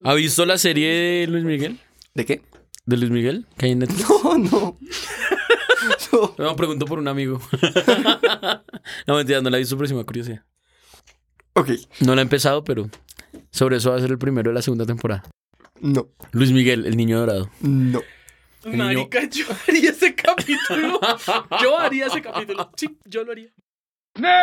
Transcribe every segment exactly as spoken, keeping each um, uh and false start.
¿Ha visto la serie de Luis Miguel? ¿De qué? ¿De Luis Miguel? ¿Que hay en Netflix? No, no. No, No, pregunto por un amigo. No, mentira, no la he visto, pero sí me da curiosidad. ok, No la he empezado, pero sobre eso va a ser el primero de la segunda temporada. no, Luis Miguel, el niño dorado. no. Marica, yo haría ese capítulo. Yo haría ese capítulo. Sí, yo lo haría. ¡Nerd!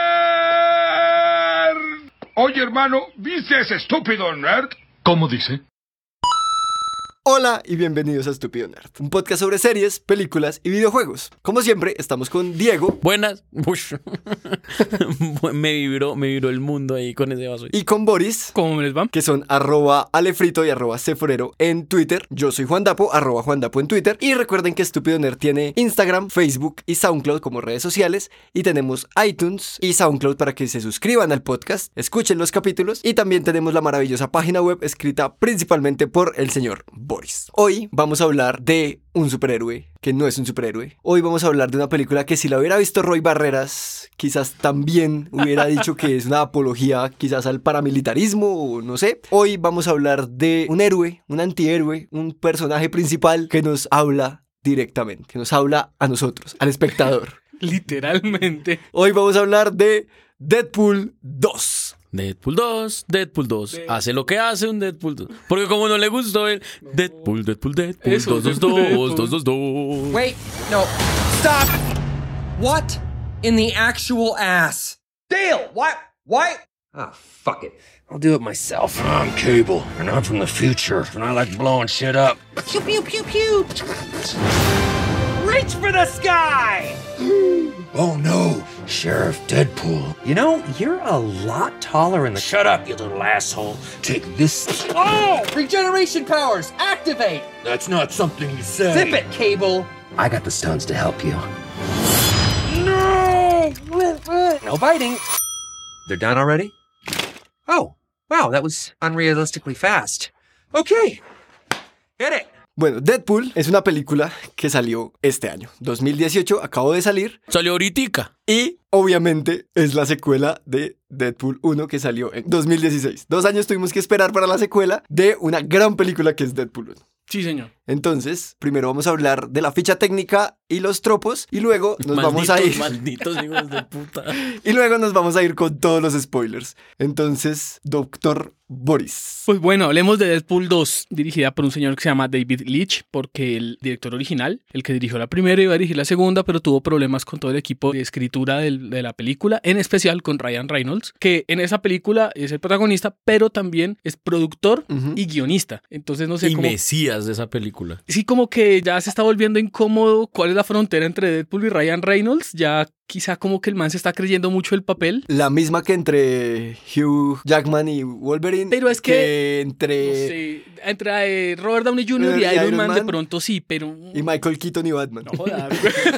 Oye, hermano, ¿viste ese estúpido nerd? ¿Cómo dice? Hola y bienvenidos a Estúpido Nerd, un podcast sobre series, películas y videojuegos. Como siempre, estamos con Diego. Buenas. Ush. me vibró, me vibró el mundo ahí con ese vaso. Y con Boris, ¿Cómo les va? que son arroba alefrito y arroba ceforero en Twitter. Yo soy Juan Dapo, arroba Juan Dapo en Twitter. Y recuerden que Estúpido Nerd tiene Instagram, Facebook y SoundCloud como redes sociales. Y tenemos iTunes y SoundCloud para que se suscriban al podcast, escuchen los capítulos. Y también tenemos la maravillosa página web escrita principalmente por el señor Boris. Hoy vamos a hablar de un superhéroe que no es un superhéroe. Hoy vamos a hablar de una película que si la hubiera visto Roy Barreras, quizás también hubiera dicho que es una apología quizás al paramilitarismo o no sé. Hoy vamos a hablar de un héroe, un antihéroe, un personaje principal que nos habla directamente, que nos habla a nosotros, al espectador. Literalmente. Hoy vamos a hablar de Deadpool dos. Deadpool dos, Deadpool dos. De- Hace lo que hace un Deadpool dos. Porque como no le gustó el Deadpool, Deadpool, Deadpool, Eso, dos, dos, Deadpool, dos, dos, dos, dos. Wait, no. Stop! What in the actual ass? Dale, what? What? Ah, fuck it. I'll do it myself. I'm Cable, and I'm from the future, and I like blowing shit up. Pew, pew, pew, pew. Reach for the sky! Oh no, Sheriff Deadpool. You know, you're a lot taller in the... Shut up, you little asshole. Take this. Oh! Regeneration powers, activate! That's not something you say. Zip it, Cable! I got the stones to help you. No! No biting. They're done already? Oh, wow, that was unrealistically fast. Okay, hit it. Bueno, Deadpool es una película que salió este año, dos mil dieciocho, acabó de salir. Salió ahoritica. Y obviamente es la secuela de Deadpool uno que salió en dos mil dieciséis. Dos años tuvimos que esperar para la secuela de una gran película que es Deadpool uno. Sí, señor. Entonces, primero vamos a hablar de la ficha técnica y los tropos y luego nos vamos a ir Malditos hijos de puta. y luego nos vamos a ir con todos los spoilers. Entonces, doctor Boris. Pues bueno, hablemos de Deadpool dos, dirigida por un señor que se llama David Leitch, porque el director original, el que dirigió la primera, iba a dirigir la segunda, pero tuvo problemas con todo el equipo de escritura del, de la película, en especial con Ryan Reynolds, que en esa película es el protagonista, pero también es productor Ujú. y guionista. Entonces no sé Y cómo... mesías de esa película. Sí, como que ya se está volviendo incómodo cuál es la frontera entre Deadpool y Ryan Reynolds. Ya quizá como que el man se está creyendo mucho el papel. La misma que entre Hugh Jackman y Wolverine. Pero es que- entre No sé, entre eh, Robert Downey junior y Eh, y Iron, Iron Man, Man. de pronto sí, pero... y Michael Keaton y Batman. No jodas.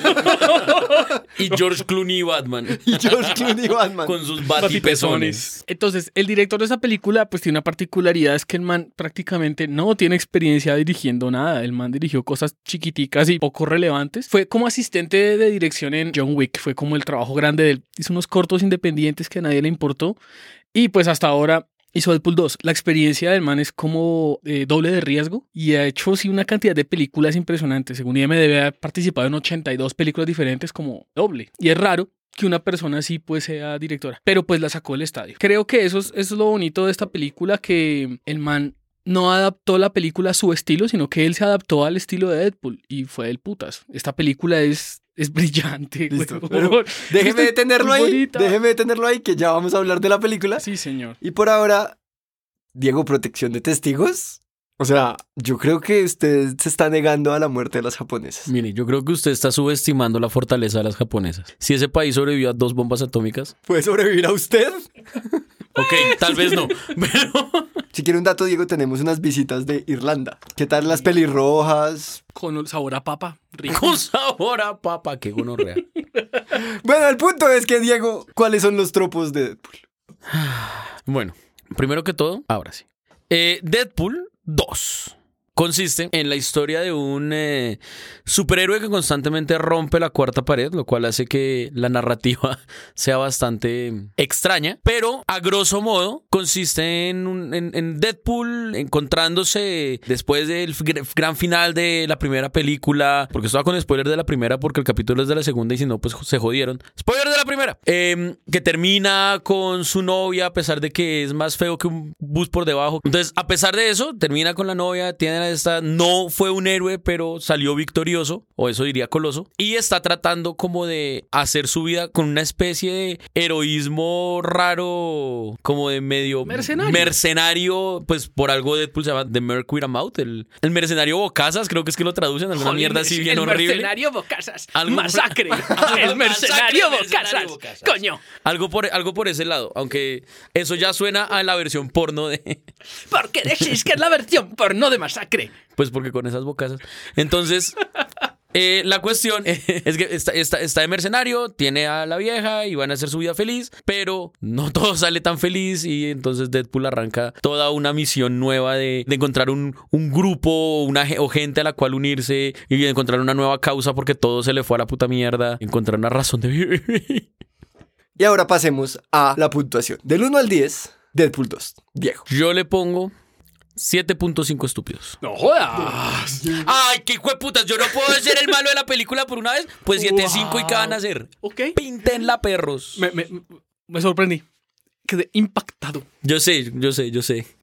Y George Clooney y Batman. Y George Clooney y Batman. Con sus batipezones. Entonces, el director de esa película pues tiene una particularidad, es que el man prácticamente no tiene experiencia dirigiendo nada. El man dirigió cosas chiquiticas y poco relevantes. Fue como asistente de dirección en John Wick, fue como el trabajo grande de él. Hizo unos cortos independientes que a nadie le importó. Y pues hasta ahora hizo Deadpool dos. La experiencia del man es como eh, doble de riesgo y ha hecho sí una cantidad de películas impresionantes. Según I M D B ha participado en ochenta y dos películas diferentes como doble. Y es raro que una persona así pues sea directora, pero pues la sacó del estadio. Creo que eso es, eso es lo bonito de esta película, que el man no adaptó la película a su estilo, sino que él se adaptó al estilo de Deadpool y fue del putas. Esta película es, es brillante. Listo. huevón. Pero déjeme Está detenerlo muy ahí. bonita. Déjeme detenerlo ahí, que ya vamos a hablar de la película. Sí, señor. Y por ahora, Diego, protección de testigos. O sea, yo creo que usted se está negando a la muerte de las japonesas. Mire, yo creo que usted está subestimando la fortaleza de las japonesas. Si ese país sobrevivió a dos bombas atómicas, ¿Puede sobrevivir a usted? ok, tal vez no, pero... Si quiere un dato, Diego, tenemos unas visitas de Irlanda. ¿Qué tal las pelirrojas? Con sabor a papa, rico. Con sabor a papa, qué gonorrea. Bueno, el punto es que, Diego, ¿cuáles son los tropos de Deadpool? Bueno, primero que todo, ahora sí. Eh, Deadpool dos consiste en la historia de un eh, superhéroe que constantemente rompe la cuarta pared, lo cual hace que la narrativa sea bastante extraña, pero a grosso modo consiste en, un, en, en Deadpool encontrándose después del gran final de la primera película, porque estaba con spoiler de la primera porque el capítulo es de la segunda y si no pues se jodieron. Spoiler de la primera, eh, que termina con su novia a pesar de que es más feo que un bus por debajo. Entonces, a pesar de eso, termina con la novia, tiene esta, no fue un héroe, pero salió victorioso, o eso diría Coloso, y está tratando como de hacer su vida con una especie de heroísmo raro, como de medio mercenario, mercenario pues por algo Deadpool se llama The Merc with a Mouth, el, el mercenario bocazas, creo que es que lo traducen, alguna Joder, mierda así bien el horrible. Mercenario bocazas, Algo masacre, por... el mercenario Masacre, bocazas, bocazas, coño. Algo por, algo por ese lado, aunque eso ya suena a la versión porno de... ¿Por qué decís que es la versión porno de Masacre? Pues porque con esas bocazas. Entonces... Eh, la cuestión es que está, está, está de mercenario, tiene a la vieja y van a hacer su vida feliz, pero no todo sale tan feliz y entonces Deadpool arranca toda una misión nueva de, de encontrar un, un grupo una, o gente a la cual unirse y encontrar una nueva causa porque todo se le fue a la puta mierda, encontrar una razón de vivir. Y ahora pasemos a la puntuación. Del uno al diez, Deadpool dos. Diego. Yo le pongo... siete punto cinco estúpidos. No jodas. Ay, qué hijo de putas, yo no puedo ser el malo de la película por una vez. Pues siete punto cinco wow. ¿Y qué van a hacer? Ok. Píntenla, perros. Me, me, me sorprendí. Quedé impactado. Yo sé, yo sé, yo sé.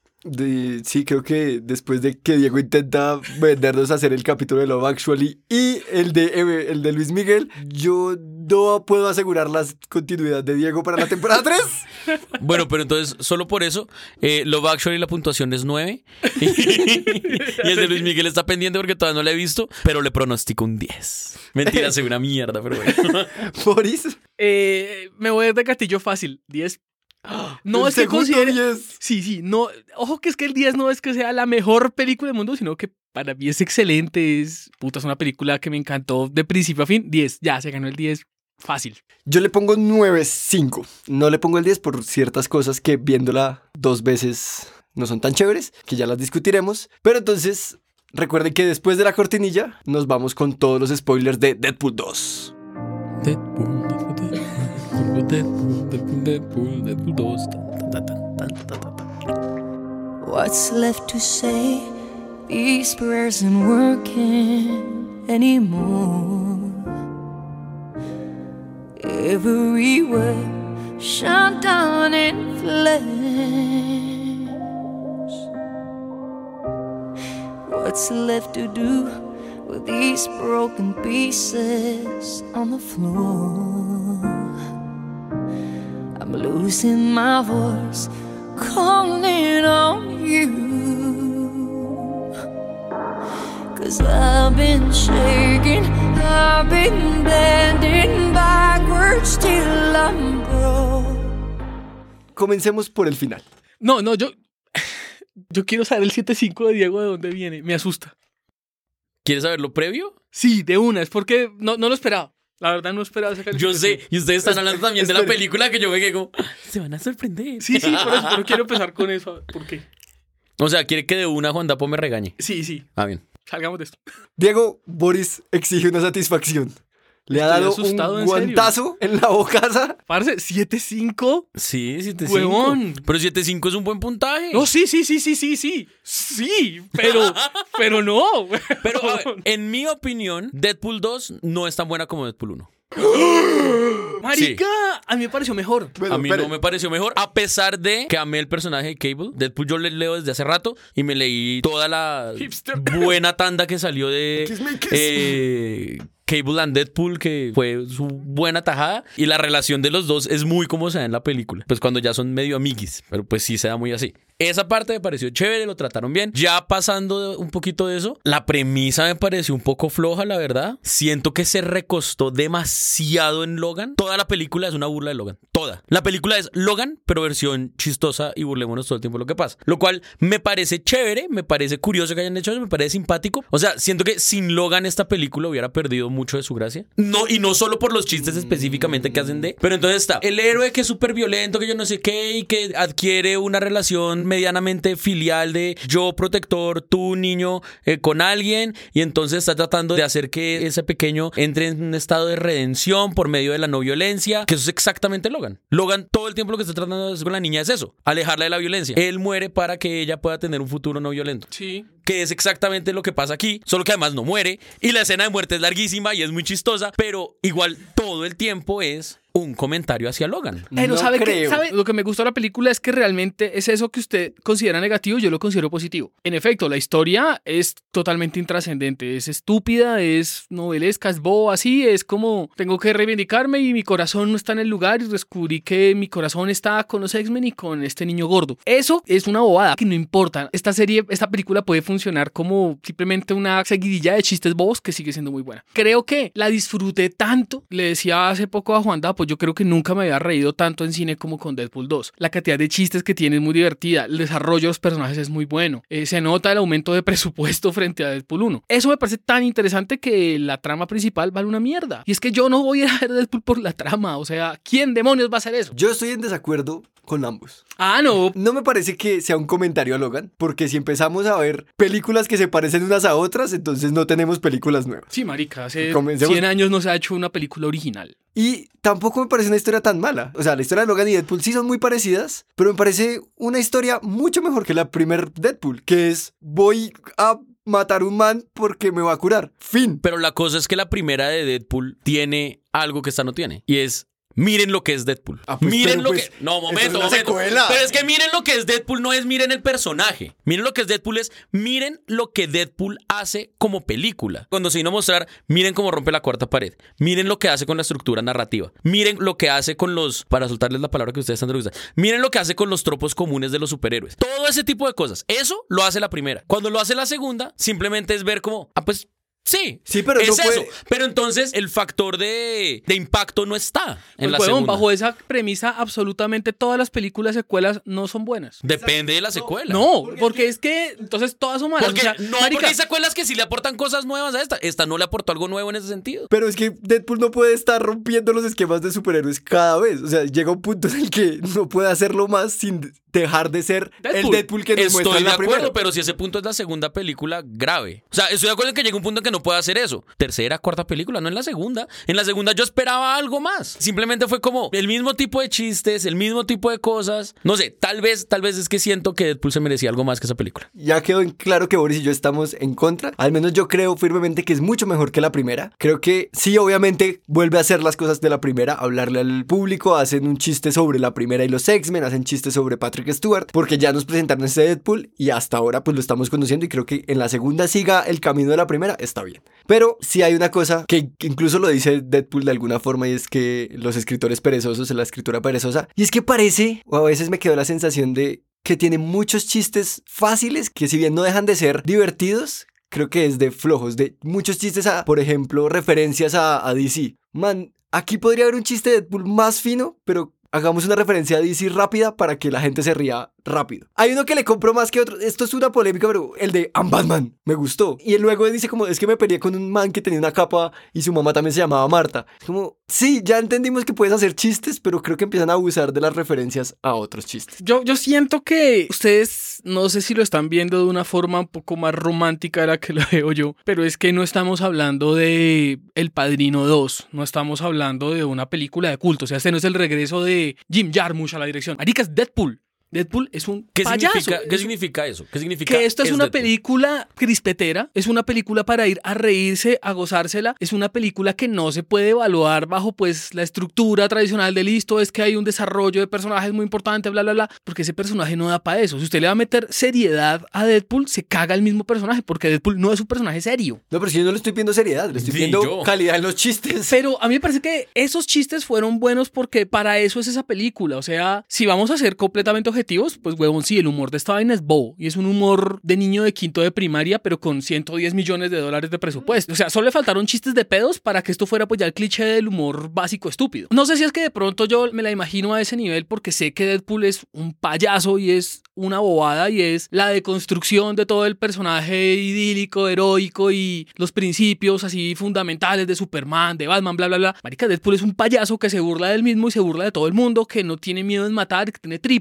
De, sí, creo que después de que Diego intenta vendernos a hacer el capítulo de Love Actually y el de, el de Luis Miguel, yo no puedo asegurar la continuidad de Diego para la temporada tres. Bueno, pero entonces, solo por eso, eh, Love Actually la puntuación es nueve y, y el de Luis Miguel está pendiente porque todavía no lo he visto, pero le pronostico un diez. Mentira, soy una mierda, pero bueno. Boris. Eh, me voy a ir de castillo fácil, diez. No es que considere... diez. Sí, sí, no, ojo que es que el diez no es que sea la mejor película del mundo, sino que para mí es excelente, es, puta, es una película que me encantó de principio a fin. diez, ya, se ganó el diez, fácil. Yo le pongo nueve cinco, no le pongo el diez por ciertas cosas que viéndola dos veces no son tan chéveres, que ya las discutiremos, pero entonces recuerden que después de la cortinilla nos vamos con todos los spoilers de Deadpool dos. Deadpool, Deadpool, Deadpool, Deadpool, Deadpool, Deadpool dos. What's left to say? These prayers aren't working anymore. Every word shut down in flames. What's left to do with these broken pieces on the floor? I'm losing my voice, calling on you. 'Cause I've been shaking, I've been bending backwards till I'm broke. Comencemos por el final. No, no, yo... Yo quiero saber el siete cinco de Diego de dónde viene, me asusta. ¿Quieres saber lo previo? Sí, de una, es porque no, no lo esperaba. La verdad no esperaba esa calificación. Yo sé, y ustedes están hablando también de la película que yo me quedé como... Se van a sorprender. Sí, sí, por eso, pero quiero empezar con eso. ¿Por qué? O sea, ¿quiere que de una Juan Dapo me regañe? Sí, sí. Ah, bien. Salgamos de esto. Diego, Boris exige una satisfacción. Le ha dado asustado, un ¿en guantazo serio? en la bocaza. Parce, siete cinco. Sí, siete cinco. Huevón. Pero siete cinco es un buen puntaje. No, sí, sí, sí, sí, sí, sí. Sí, pero, pero no. Pero, a ver, en mi opinión, Deadpool dos no es tan buena como Deadpool uno. Marica, sí. A mí me pareció mejor. Bueno, a mí pero... no me pareció mejor, a pesar de que amé el personaje de Cable. Deadpool yo le leo desde hace rato y me leí toda la Hipster. buena tanda que salió de Kiss me, kiss. Eh, Cable and Deadpool, que fue su buena tajada. Y la relación de los dos es muy como se da en la película. Pues cuando ya son medio amiguis, pero pues sí se da muy así. Esa parte me pareció chévere, lo trataron bien. Ya pasando un poquito de eso, la premisa me pareció un poco floja, la verdad. Siento que se recostó demasiado en Logan. Toda la película es una burla de Logan. Toda. La película es Logan, pero versión chistosa y burlémonos todo el tiempo lo que pasa. Lo cual me parece chévere, me parece curioso que hayan hecho eso, me parece simpático. O sea, siento que sin Logan esta película hubiera perdido mucho de su gracia. No, y no solo por los chistes específicamente que hacen de... Pero entonces está el héroe que es súper violento, que yo no sé qué, y que adquiere una relación medianamente filial de yo protector, tú niño eh, con alguien, y entonces está tratando de hacer que ese pequeño entre en un estado de redención por medio de la no violencia, que eso es exactamente Logan. Logan todo el tiempo lo que está tratando de hacer con la niña es eso, alejarla de la violencia. Él muere para que ella pueda tener un futuro no violento. Sí. Que es exactamente lo que pasa aquí, solo que además no muere, y la escena de muerte es larguísima y es muy chistosa, pero igual todo el tiempo es un comentario hacia Logan. Pero No ¿sabe qué? creo. ¿Sabe? Lo que me gustó de la película es que realmente es eso que usted considera negativo, yo lo considero positivo. En efecto, la historia es totalmente intrascendente, es estúpida, es novelesca, es boba, así, es como tengo que reivindicarme y mi corazón no está en el lugar y descubrí que mi corazón está con los X-Men y con este niño gordo. Eso es una bobada que no importa. Esta serie, esta película puede funcionar como simplemente una seguidilla de chistes bobos que sigue siendo muy buena. Creo que la disfruté tanto, le decía hace poco a Juan Dapo, yo creo que nunca me había reído tanto en cine como con Deadpool dos. La cantidad de chistes que tiene es muy divertida, el desarrollo de los personajes es muy bueno, eh, se nota el aumento de presupuesto frente a Deadpool uno. Eso me parece tan interesante que la trama principal vale una mierda. Y es que yo no voy a ir a ver Deadpool por la trama, o sea, ¿quién demonios va a hacer eso? Yo estoy en desacuerdo con ambos. Ah, no. No me parece que sea un comentario a Logan, porque si empezamos a ver películas que se parecen unas a otras, entonces no tenemos películas nuevas. Sí, marica, hace Comencemos. cien años no se ha hecho una película original. Y tampoco me parece una historia tan mala. O sea, la historia de Logan y Deadpool sí son muy parecidas, pero me parece una historia mucho mejor que la primer Deadpool, que es voy a matar un man porque me va a curar. Fin. Pero la cosa es que la primera de Deadpool tiene algo que esta no tiene, y es miren lo que es Deadpool. Ah, pues, miren pero, lo pues, que... No, eso es momento, una momento. secuela. Pero es que miren lo que es Deadpool, no es miren el personaje. Miren lo que es Deadpool es miren lo que Deadpool hace como película. Cuando se vino a mostrar, miren cómo rompe la cuarta pared. Miren lo que hace con la estructura narrativa. Miren lo que hace con los... Para soltarles la palabra que ustedes están utilizando. Miren lo que hace con los tropos comunes de los superhéroes. Todo ese tipo de cosas. Eso lo hace la primera. Cuando lo hace la segunda, simplemente es ver como... Ah, pues... Sí, Sí, pero es no eso. puede- Pero entonces el factor de, de impacto no está en Pues, la huevón, segunda. bajo esa premisa, absolutamente todas las películas secuelas no son buenas. Depende de la secuela. No, porque es que entonces todas son malas. Porque, O sea, no, marica, porque hay secuelas que sí le aportan cosas nuevas a esta. Esta no le aportó algo nuevo en ese sentido. Pero es que Deadpool no puede estar rompiendo los esquemas de superhéroes cada vez. O sea, llega un punto en el que no puede hacerlo más sin dejar de ser el Deadpool. Deadpool que nos muestra Estoy en de la acuerdo, primera. pero si ese punto es la segunda película, grave. O sea, estoy de acuerdo en que llega un punto en que no puede hacer eso. Tercera, cuarta película, no en la segunda. En la segunda yo esperaba algo más. Simplemente fue como el mismo tipo de chistes, el mismo tipo de cosas. No sé, tal vez, tal vez es que siento que Deadpool se merecía algo más que esa película. Ya quedó en claro que Boris y yo estamos en contra. Al menos yo creo firmemente que es mucho mejor que la primera. Creo que sí, obviamente, vuelve a hacer las cosas de la primera, hablarle al público, hacen un chiste sobre la primera y los X-Men, hacen chistes sobre Patrick Stewart, porque ya nos presentaron este Deadpool y hasta ahora pues lo estamos conociendo y creo que en la segunda siga el camino de la primera, está bien. Pero sí hay una cosa que incluso lo dice Deadpool de alguna forma y es que los escritores perezosos, la escritura perezosa, y es que parece, o a veces me quedó la sensación de que tiene muchos chistes fáciles que si bien no dejan de ser divertidos, creo que es de flojos, de muchos chistes a, por ejemplo, referencias a, a D C. Man, aquí podría haber un chiste de Deadpool más fino, pero hagamos una referencia a D C rápida para que la gente se ría rápido. Hay uno que le compro más que otro. Esto es una polémica, pero el de I'm Batman me gustó. Y él luego dice como, es que me peleé con un man que tenía una capa y su mamá también se llamaba Marta. Es como, sí, ya entendimos que puedes hacer chistes, pero creo que empiezan a abusar de las referencias a otros chistes. Yo, yo siento que ustedes, no sé si lo están viendo de una forma un poco más romántica de la que lo veo yo, pero es que no estamos hablando de El Padrino dos, no estamos hablando de una película de culto, o sea, este no es el regreso de Jim Jarmusch a la dirección. Marica, es Deadpool. Deadpool es un ¿Qué, payaso. significa, ¿qué Es- significa eso? ¿Qué significa Que esto es, una Deadpool? película crispetera, es una película para ir a reírse, a gozársela, es una película que no se puede evaluar bajo pues la estructura tradicional de listo, es que hay un desarrollo de personajes muy importante, bla, bla, bla, porque ese personaje no da para eso. Si usted le va a meter seriedad a Deadpool, se caga el mismo personaje, porque Deadpool no es un personaje serio. No, pero si yo no le estoy pidiendo seriedad, le estoy Sí, pidiendo yo. calidad en los chistes. Pero a mí me parece que esos chistes fueron buenos porque para eso es esa película. O sea, si vamos a ser completamente objetivos, pues huevón, sí, el humor de esta vaina es bobo. Y es un humor de niño de quinto de primaria, pero con ciento diez millones de dólares de presupuesto. O sea, solo le faltaron chistes de pedos para que esto fuera pues ya el cliché del humor básico estúpido. No sé si es que de pronto yo me la imagino a ese nivel porque sé que Deadpool es un payaso y es una bobada y es la deconstrucción de todo el personaje idílico, heroico y los principios así fundamentales de Superman, de Batman, bla, bla, bla. Marica, Deadpool es un payaso que se burla del mismo y se burla de todo el mundo, que no tiene miedo en matar, que tiene tripas, tiene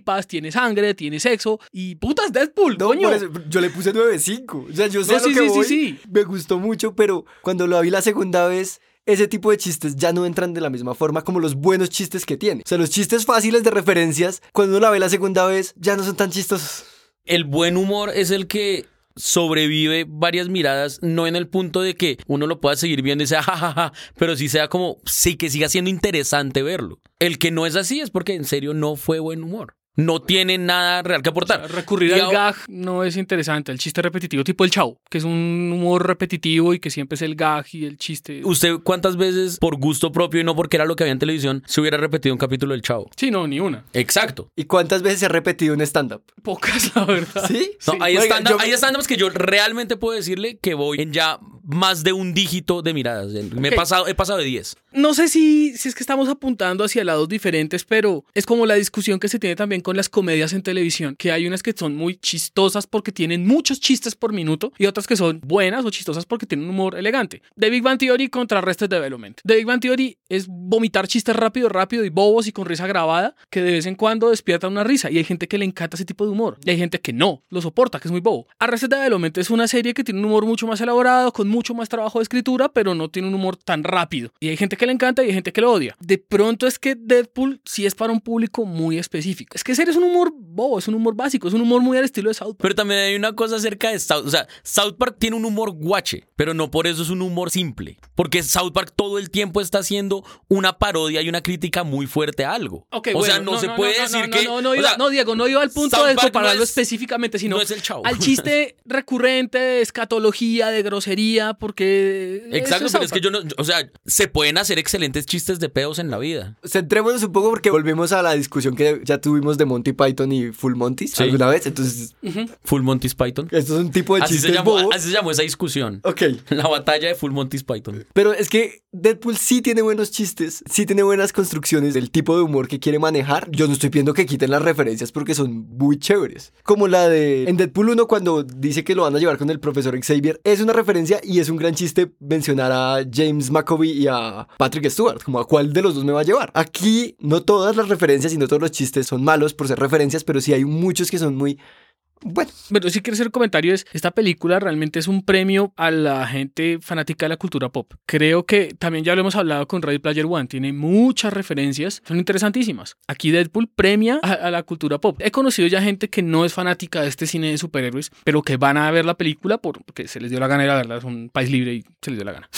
tiene sangre, tiene sexo y putas Deadpool, No, coño. por eso, yo le puse nueve cinco. O sea, yo sé No, a lo sí, que sí, sí, voy. sí. Me gustó mucho, pero cuando lo vi la segunda vez, ese tipo de chistes ya no entran de la misma forma como los buenos chistes que tiene. O sea, los chistes fáciles de referencias, cuando uno la ve la segunda vez, ya no son tan chistosos. El buen humor es el que sobrevive varias miradas, no en el punto de que uno lo pueda seguir viendo y sea jajaja, pero sí sea como, sí, que siga siendo interesante verlo. El que no es así es porque en serio no fue buen humor. No tiene nada real que aportar. O sea, recurrir Y al ahora- gag no es interesante. El chiste repetitivo tipo el Chavo, que es un humor repetitivo y que siempre es el gag y el chiste. ¿Usted cuántas veces, por gusto propio y no porque era lo que había en televisión, se hubiera repetido un capítulo del Chavo? Sí, no, ni una. Exacto. ¿Y cuántas veces se ha repetido un stand-up? Pocas, la verdad. ¿Sí? No, Sí. hay Oiga, stand-up- yo- hay stand-ups que yo realmente puedo decirle que voy en ya más de un dígito de miradas. Me he Ok. pasado, he pasado de diez. No sé si, si es que estamos apuntando hacia lados diferentes, pero es como la discusión que se tiene también con las comedias en televisión, que hay unas que son muy chistosas porque tienen muchos chistes por minuto y otras que son buenas o chistosas porque tienen un humor elegante. The Big Bang Theory contra Arrested Development. The Big Bang Theory es vomitar chistes rápido, rápido y bobos y con risa grabada que de vez en cuando despierta una risa y hay gente que le encanta ese tipo de humor y hay gente que no lo soporta, que es muy bobo. Arrested Development es una serie que tiene un humor mucho más elaborado, con mucho más trabajo de escritura, pero no tiene un humor tan rápido. Y hay gente que le encanta y hay gente que lo odia. De pronto es que Deadpool sí es para un público muy específico. Es que ese es un humor bobo, es un humor básico, es un humor muy al estilo de South Park. Pero también hay una cosa acerca de South. O sea, South Park tiene un humor guache, pero no por eso es un humor simple. Porque South Park todo el tiempo está haciendo una parodia y una crítica muy fuerte a algo. Ok, o bueno, sea, no, se puede no, decir no, que. No, no, o iba- sea, no, Diego, no iba al punto South de Park compararlo no es- específicamente, sino no es el Chavo. al chiste recurrente de escatología, de grosería, porque. Exacto, eso pero es que South yo no. O sea, se pueden hacer excelentes chistes de pedos en la vida. Centrémonos un poco porque volvemos a la discusión que ya tuvimos de Monty Python y Full Monty Sí. alguna vez. Entonces, Full Monty's Python. esto es un tipo de Así se, chistes llamó, bobos. así se llamó esa discusión. Ok. La batalla de Full Monty's Python. Pero es que Deadpool sí tiene buenos chistes, sí tiene buenas construcciones del tipo de humor que quiere manejar. Yo no estoy pidiendo que quiten las referencias porque son muy chéveres. Como la de en Deadpool uno cuando dice que lo van a llevar con el profesor Xavier. Es una referencia y es un gran chiste mencionar a James McAvoy y a Patrick Stewart. Como a cuál de los dos me va a llevar. Aquí no todas las referencias y no todos los chistes son malos por ser referencias, pero sí hay muchos que son muy... Bueno, Pero si quiero hacer un comentario es, esta película realmente es un premio a la gente fanática de la cultura pop. Creo que también ya lo hemos hablado con Ready Player One, tiene muchas referencias, son interesantísimas. Aquí Deadpool premia a, a la cultura pop. He conocido ya gente que no es fanática de este cine de superhéroes, pero que van a ver la película porque se les dio la gana de verla, es un país libre y se les dio la gana.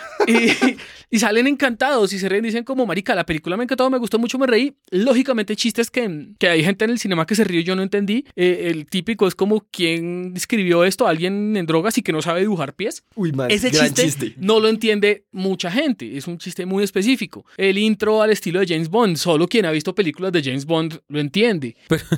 y, y salen encantados y se ríen, dicen como, marica, la película me encantó, me gustó mucho, me reí. Lógicamente chistes que, que hay gente en el cinema que se rió y yo no entendí. Eh, el típico es como, ¿quién escribió esto? ¿Alguien en drogas y que no sabe dibujar pies? uy, man, Ese gran chiste, chiste. no lo entiende mucha gente, es un chiste muy específico. El intro al estilo de James Bond, solo quien ha visto películas de James Bond lo entiende.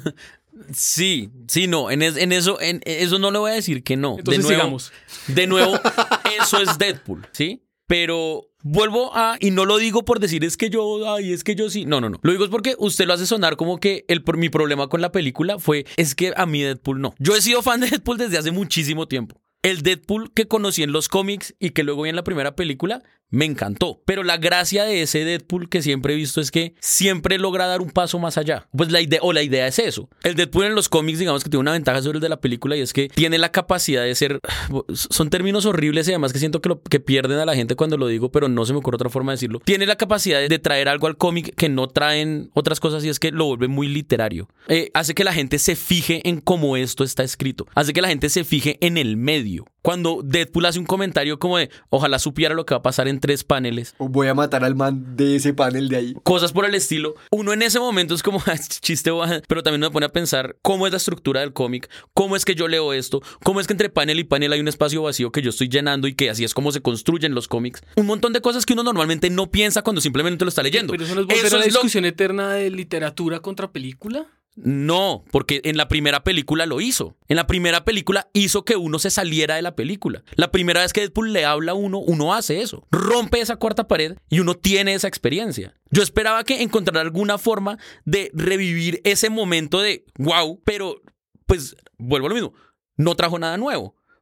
Sí, sí, no, en, es- en eso en eso no le voy a decir que no. Entonces de nuevo, sigamos. De nuevo, eso es Deadpool, ¿sí? Pero vuelvo a, y no lo digo por decir es que yo, ay, es que yo sí. No, no, no. Lo digo es porque usted lo hace sonar como que el, mi problema con la película fue, es que a mí Deadpool no. Yo he sido fan de Deadpool desde hace muchísimo tiempo. El Deadpool que conocí en los cómics y que luego vi en la primera película, me encantó. Pero la gracia de ese Deadpool que siempre he visto es que siempre logra dar un paso más allá. Pues la idea, o la idea es eso. El Deadpool en los cómics, digamos que tiene una ventaja sobre el de la película y es que tiene la capacidad de ser... Son términos horribles y además que siento que, lo, que pierden a la gente cuando lo digo, pero no se me ocurre otra forma de decirlo. Tiene la capacidad de, de traer algo al cómic que no traen otras cosas y es que lo vuelve muy literario. Eh, hace que la gente se fije en cómo esto está escrito. Hace que la gente se fije en el medio. Cuando Deadpool hace un comentario como de ojalá supiera lo que va a pasar en tres paneles, O voy a matar al man de ese panel de ahí. cosas por el estilo, uno en ese momento es como chiste, pero también uno me pone a pensar cómo es la estructura del cómic, cómo es que yo leo esto, cómo es que entre panel y panel hay un espacio vacío que yo estoy llenando y que así es como se construyen los cómics. Un montón de cosas que uno normalmente no piensa cuando simplemente lo está leyendo. Pero eso no es volver Eso a la es lo- discusión eterna de literatura contra película. No, porque en la primera película lo hizo. En la primera película hizo que uno se saliera de la película. La primera vez que Deadpool le habla a uno, uno hace eso. Rompe esa cuarta pared y uno tiene esa experiencia. Yo esperaba que encontrara alguna forma de revivir ese momento de wow, pero pues vuelvo a lo mismo. No trajo nada nuevo.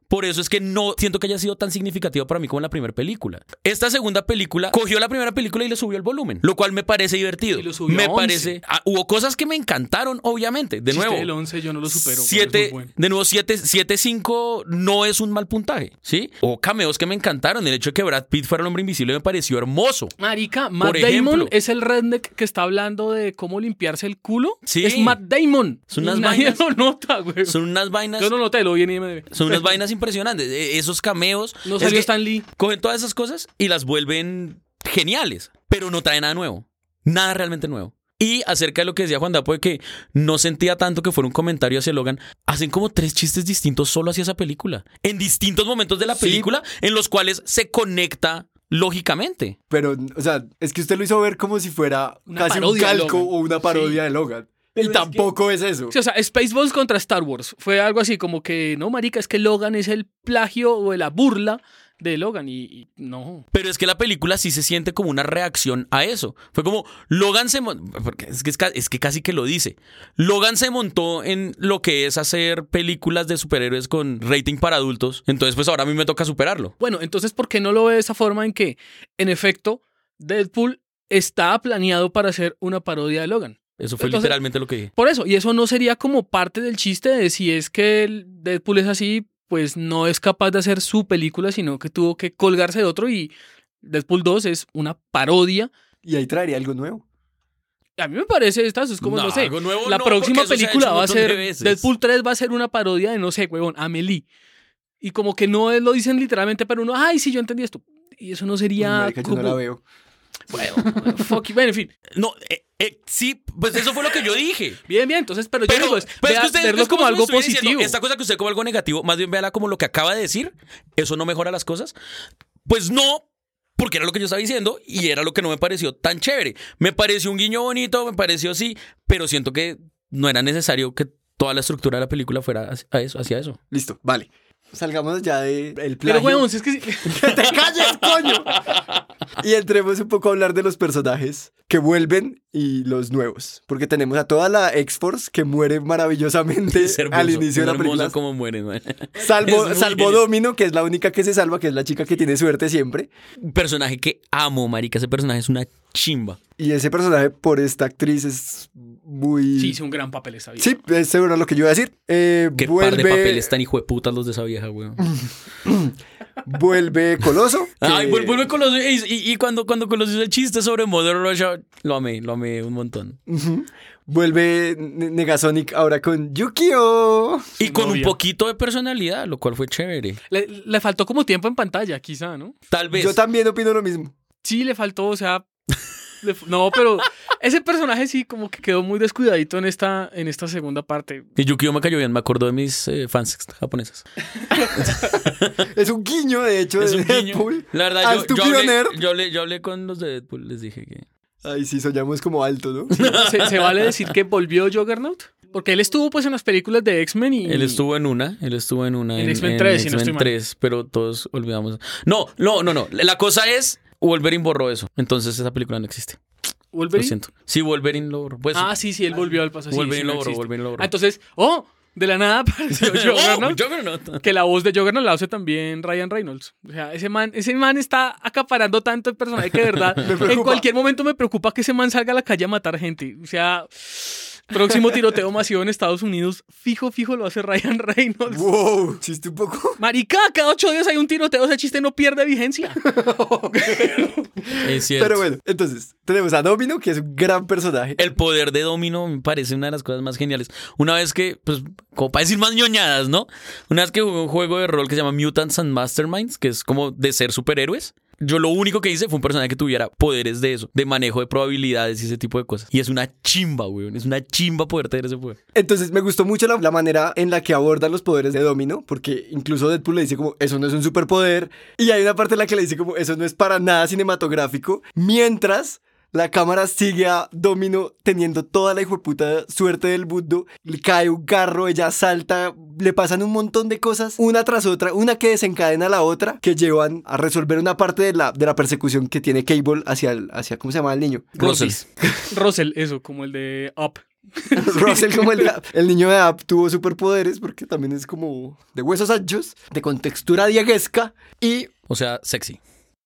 por eso es que no siento que haya sido tan significativa para mí como en la primera película. Esta segunda película cogió la primera película y le subió el volumen, lo cual me parece divertido. Y lo subió me a once. parece... Ah, hubo cosas que me encantaron, obviamente. De Chiste nuevo... del once yo no lo supero. siete, es bueno. de nuevo, siete cinco no es un mal puntaje, ¿sí? O cameos que me encantaron. El hecho de que Brad Pitt fuera el hombre invisible me pareció hermoso. Marica, Matt Por ejemplo. Damon es el redneck que está hablando de cómo limpiarse el culo. Sí. Es Matt Damon. Son unas Y nadie vainas- lo nota, güey. Son unas vainas... Yo no noté, lo vi en I M D B. Son unas vainas impresionantes. E- Esos cameos... No es salió que Stan Lee. cogen todas esas cosas y las vuelven geniales, pero no trae nada nuevo. Nada realmente nuevo. Y acerca de lo que decía Juan Dapo de que no sentía tanto que fuera un comentario hacia Logan, hacen como tres chistes distintos solo hacia esa película. En distintos momentos de la Sí. película en los cuales se conecta lógicamente. Pero, o sea, es que usted lo hizo ver como si fuera Una casi un parodia de calco Logan. o una parodia Sí. de Logan. Pero Y es tampoco es eso. Sí, o sea, Spaceballs contra Star Wars. Fue algo así como que, no, marica, es que Logan es el plagio o la burla de Logan y, y no. Pero es que la película sí se siente como una reacción a eso. Fue como, Logan se montó, porque es que, es, ca- es que casi que lo dice. Logan se montó en lo que es hacer películas de superhéroes con rating para adultos. Entonces, pues ahora a mí me toca superarlo. Bueno, entonces, ¿por qué no lo ve de esa forma en que, en efecto, Deadpool está planeado para hacer una parodia de Logan? Eso fue Entonces- literalmente lo que dije. Por eso, y eso no sería como parte del chiste de si es que el Deadpool es así, pues no es capaz de hacer su película, sino que tuvo que colgarse de otro y Deadpool dos es una parodia. Y ahí traería algo nuevo. A mí me parece estas, es como, no, No, sé, algo nuevo la no, próxima porque eso se ha película hecho un va a montón de ser, veces. Deadpool tres va a ser una parodia de, no sé, huevón, Amelie. Y como que no lo dicen literalmente, pero uno, ay, sí, yo entendí esto. Y eso no Uy, sería marica, yo como... no la veo. Bueno, fuck you. Bueno, en fin. No, eh, eh, sí, pues eso fue lo que yo dije. Bien, bien, entonces, pero, yo Pero, digo, es, pero es vea- que usted verlo es como si me algo estuviera diciendo, positivo. esta cosa que usted como algo negativo, más bien véala como lo que acaba de decir. ¿Eso no mejora las cosas? Pues no, porque era lo que yo estaba diciendo y era lo que no me pareció tan chévere. Me pareció un guiño bonito, me pareció sí, pero siento que no era necesario que toda la estructura de la película fuera hacia eso. Hacia eso. Listo, vale. Salgamos ya del plagio. Pero, huevón, si es que... ¡Que te calles, coño! Y entremos un poco a hablar de los personajes que vuelven y los nuevos. Porque tenemos a toda la X-Force que muere maravillosamente Es hermoso, al inicio es de la hermoso película. como mueren, man. Salvo, Es muy salvo genial. Domino, que es la única que se salva, que es la chica que tiene suerte siempre. Un personaje que amo, marica. Ese personaje es una chimba. Y ese personaje por esta actriz es muy... Sí, hizo un gran papel esa vida. Sí, es seguro lo que yo iba a decir. Eh, Qué vuelve, par de papeles tan hijo de putas los de esa vieja, weón. vuelve Coloso. que- Ay, vuel- vuelve con los... Y, y- y cuando, cuando conoció el chiste sobre Mother Russia, lo amé, lo amé un montón. Ujú. Vuelve Ne- Negasonic ahora con Yukio. Y con un novia. poquito de personalidad, lo cual fue chévere. Le, le faltó como tiempo en pantalla, quizá, ¿no? Tal vez. Yo también opino lo mismo. Sí, le faltó, o sea... le f- no, pero ese personaje sí como que quedó muy descuidadito en esta, en esta segunda parte. Y Yukio me cayó bien, me acordó de mis eh, fans japonesas. Es un guiño, de hecho, Es de un guiño. Deadpool. La Ah, verdad, yo, yo, estúpido hablé, nerd. yo, hablé, yo hablé con los de Deadpool, les dije que... Ay, sí, soñamos como alto, ¿no? ¿Se, se vale decir que volvió Juggernaut? Porque él estuvo pues en las películas de X-Men y... Él estuvo en una, él estuvo en una. En X-Men tres, si no X-Men estoy mal. tres, pero todos olvidamos. No, no, no, no. La cosa es, Wolverine borró eso. Entonces esa película no existe. Lo ¿Wolverine? siento. Sí, Wolverine lo borró. Pues, Ah, sí, sí, él volvió al pasado. Sí, Wolverine sí, lo no borró, existe. Wolverine lo borró. Ah, entonces, oh, de la nada apareció Juggernaut. Oh, Juggernaut. Que la voz de Juggernaut la hace también Ryan Reynolds. O sea, ese man, ese man está acaparando tanto el personaje que de verdad en preocupa. cualquier momento me preocupa que ese man salga a la calle a matar gente. O sea, próximo tiroteo masivo en Estados Unidos, fijo, fijo lo hace Ryan Reynolds. Wow, chiste un poco. Marica, cada ocho días hay un tiroteo, ese chiste no pierde vigencia. Es cierto. Pero bueno, entonces, tenemos a Domino, que es un gran personaje. El poder de Domino me parece una de las cosas más geniales. Una vez que, pues, como para decir más ñoñadas, ¿no? Una vez que jugué un juego de rol que se llama Mutants and Masterminds, que es como de ser superhéroes. Yo lo único que hice fue un personaje que tuviera poderes de eso, de manejo de probabilidades y ese tipo de cosas. Y es una chimba, weón. Es una chimba poder tener ese poder. Entonces me gustó mucho la, la manera en la que abordan los poderes de Domino, porque incluso Deadpool le dice como, eso no es un superpoder, y hay una parte en la que le dice como, eso no es para nada cinematográfico, mientras la cámara sigue a Domino teniendo toda la hijueputa suerte del mundo, le cae un carro, ella salta, le pasan un montón de cosas, una tras otra, una que desencadena a la otra, que llevan a resolver una parte de la, de la persecución que tiene Cable hacia, el, hacia, ¿cómo se llama el niño? Russell. Russell, eso, como el de Up. Russell, como el, el niño de App, tuvo superpoderes porque también es como de huesos anchos, de contextura dieguesca y... O sea, sexy.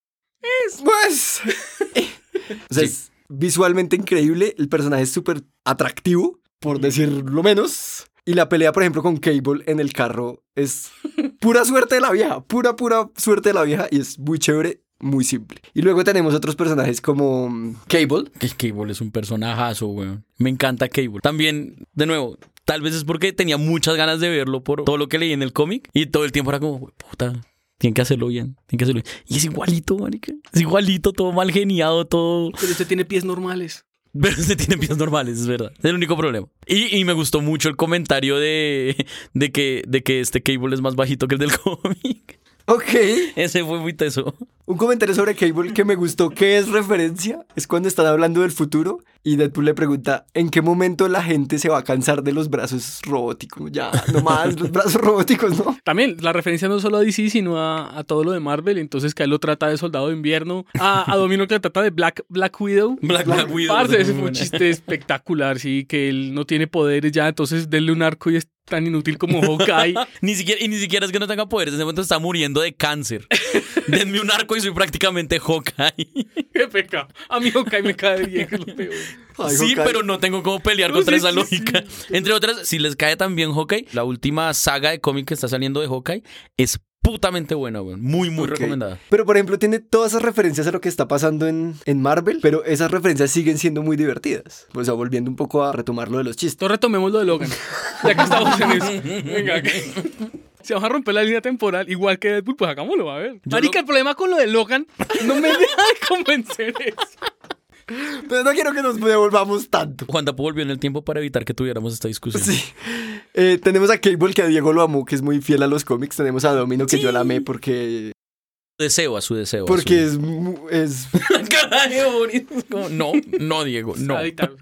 Es, pues... o sea, sí. Es visualmente increíble, el personaje es súper atractivo, por decirlo menos. Y la pelea, por ejemplo, con Cable en el carro es pura suerte de la vieja, pura, pura suerte de la vieja y es muy chévere. Muy simple. Y luego tenemos otros personajes como Cable. Que Cable es un personajazo, weón. Me encanta Cable. También, de nuevo, tal vez es porque tenía muchas ganas de verlo por todo lo que leí en el cómic. Y todo el tiempo era como, puta, tienen que hacerlo bien. Tienen que hacerlo bien. Y es igualito, marica. Es igualito, todo mal geniado, todo... Pero este tiene pies normales. Pero este tiene pies normales, es verdad. Es el único problema. Y, y me gustó mucho el comentario de, de, que, de que este Cable es más bajito que el del cómic. Ok. Ese fue muy teso. Un comentario sobre Cable que me gustó, que es referencia, es cuando están hablando del futuro y Deadpool le pregunta ¿en qué momento la gente se va a cansar de los brazos robóticos? Ya, no más, los brazos robóticos, ¿no? También, la referencia no solo a D C, sino a, a todo lo de Marvel, entonces que a él lo trata de Soldado de Invierno, a, a Domino que lo trata de Black, Black Widow. Black, Black Widow. Parce, ese fue un chiste espectacular, sí, que él no tiene poderes ya, entonces denle un arco y es tan inútil como Hawkeye. ni siquiera, y ni siquiera es que no tenga poderes, en ese momento está muriendo de cáncer. Denme un arco y soy prácticamente Hawkeye. Qué pecado. A mí Hawkeye me cae bien, es lo peor. Ay, sí, Hawkeye. pero no tengo cómo pelear No, contra sí, esa sí, lógica. sí. Entre otras, si les cae también Hawkeye, la última saga de cómic que está saliendo de Hawkeye es putamente buena, güey. Muy, muy Okay. recomendada. Pero, por ejemplo, tiene todas esas referencias a lo que está pasando en, en Marvel, pero esas referencias siguen siendo muy divertidas. O sea, volviendo un poco a retomar lo de los chistes. Entonces retomemos lo de Logan. Ya que estamos en eso. Venga, que... Si vamos a romper la línea temporal, igual que Deadpool, pues hagámoslo, a ver. Marica, lo... el problema con lo de Logan no me deja de convencer eso. Pero no quiero que nos devolvamos tanto. Juan Dapo volvió en el tiempo para evitar que tuviéramos esta discusión. Sí. Eh, tenemos a Cable, que a Diego lo amó, que es muy fiel a los cómics. Tenemos a Domino, que Sí. yo la amé porque... Deseo a su deseo. Porque a su... es... mu- es... Carajo, bonito. Es como, no, no, Diego, no.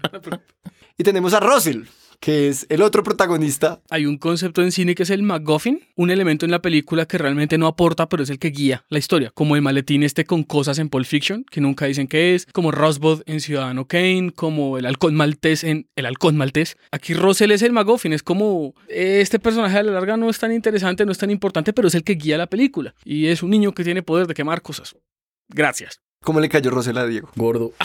Y tenemos a Russell, que es el otro protagonista. Hay un concepto en cine que es el MacGuffin, un elemento en la película que realmente no aporta, pero es el que guía la historia, como el maletín este con cosas en Pulp Fiction, que nunca dicen qué es, como Rosebud en Ciudadano Kane, como el halcón maltés en El halcón maltés. Aquí Russell es el MacGuffin, es como, eh, este personaje a la larga no es tan interesante, no es tan importante, pero es el que guía la película. Y es un niño que tiene poder de quemar cosas. Gracias. ¿Cómo le cayó Russell a Diego? Gordo.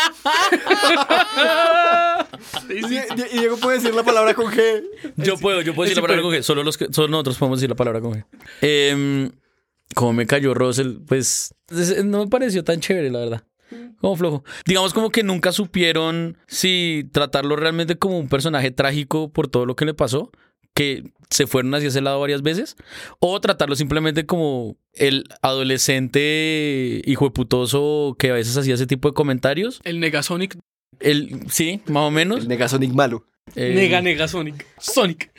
Y y Diego puede decir la palabra con G. Yo puedo, yo puedo decir la palabra con G. Solo, los que, solo nosotros podemos decir la palabra con G. Eh, como me cayó Russell, pues no me pareció tan chévere, la verdad. Como flojo. Digamos como que nunca supieron si tratarlo realmente como un personaje trágico por todo lo que le pasó, que se fueron hacia ese lado varias veces, o tratarlo simplemente como el adolescente hijueputoso que a veces hacía ese tipo de comentarios. El Negasonic. El, sí, más o menos. El Negasonic malo. Eh, Nega Negasonic. Sonic.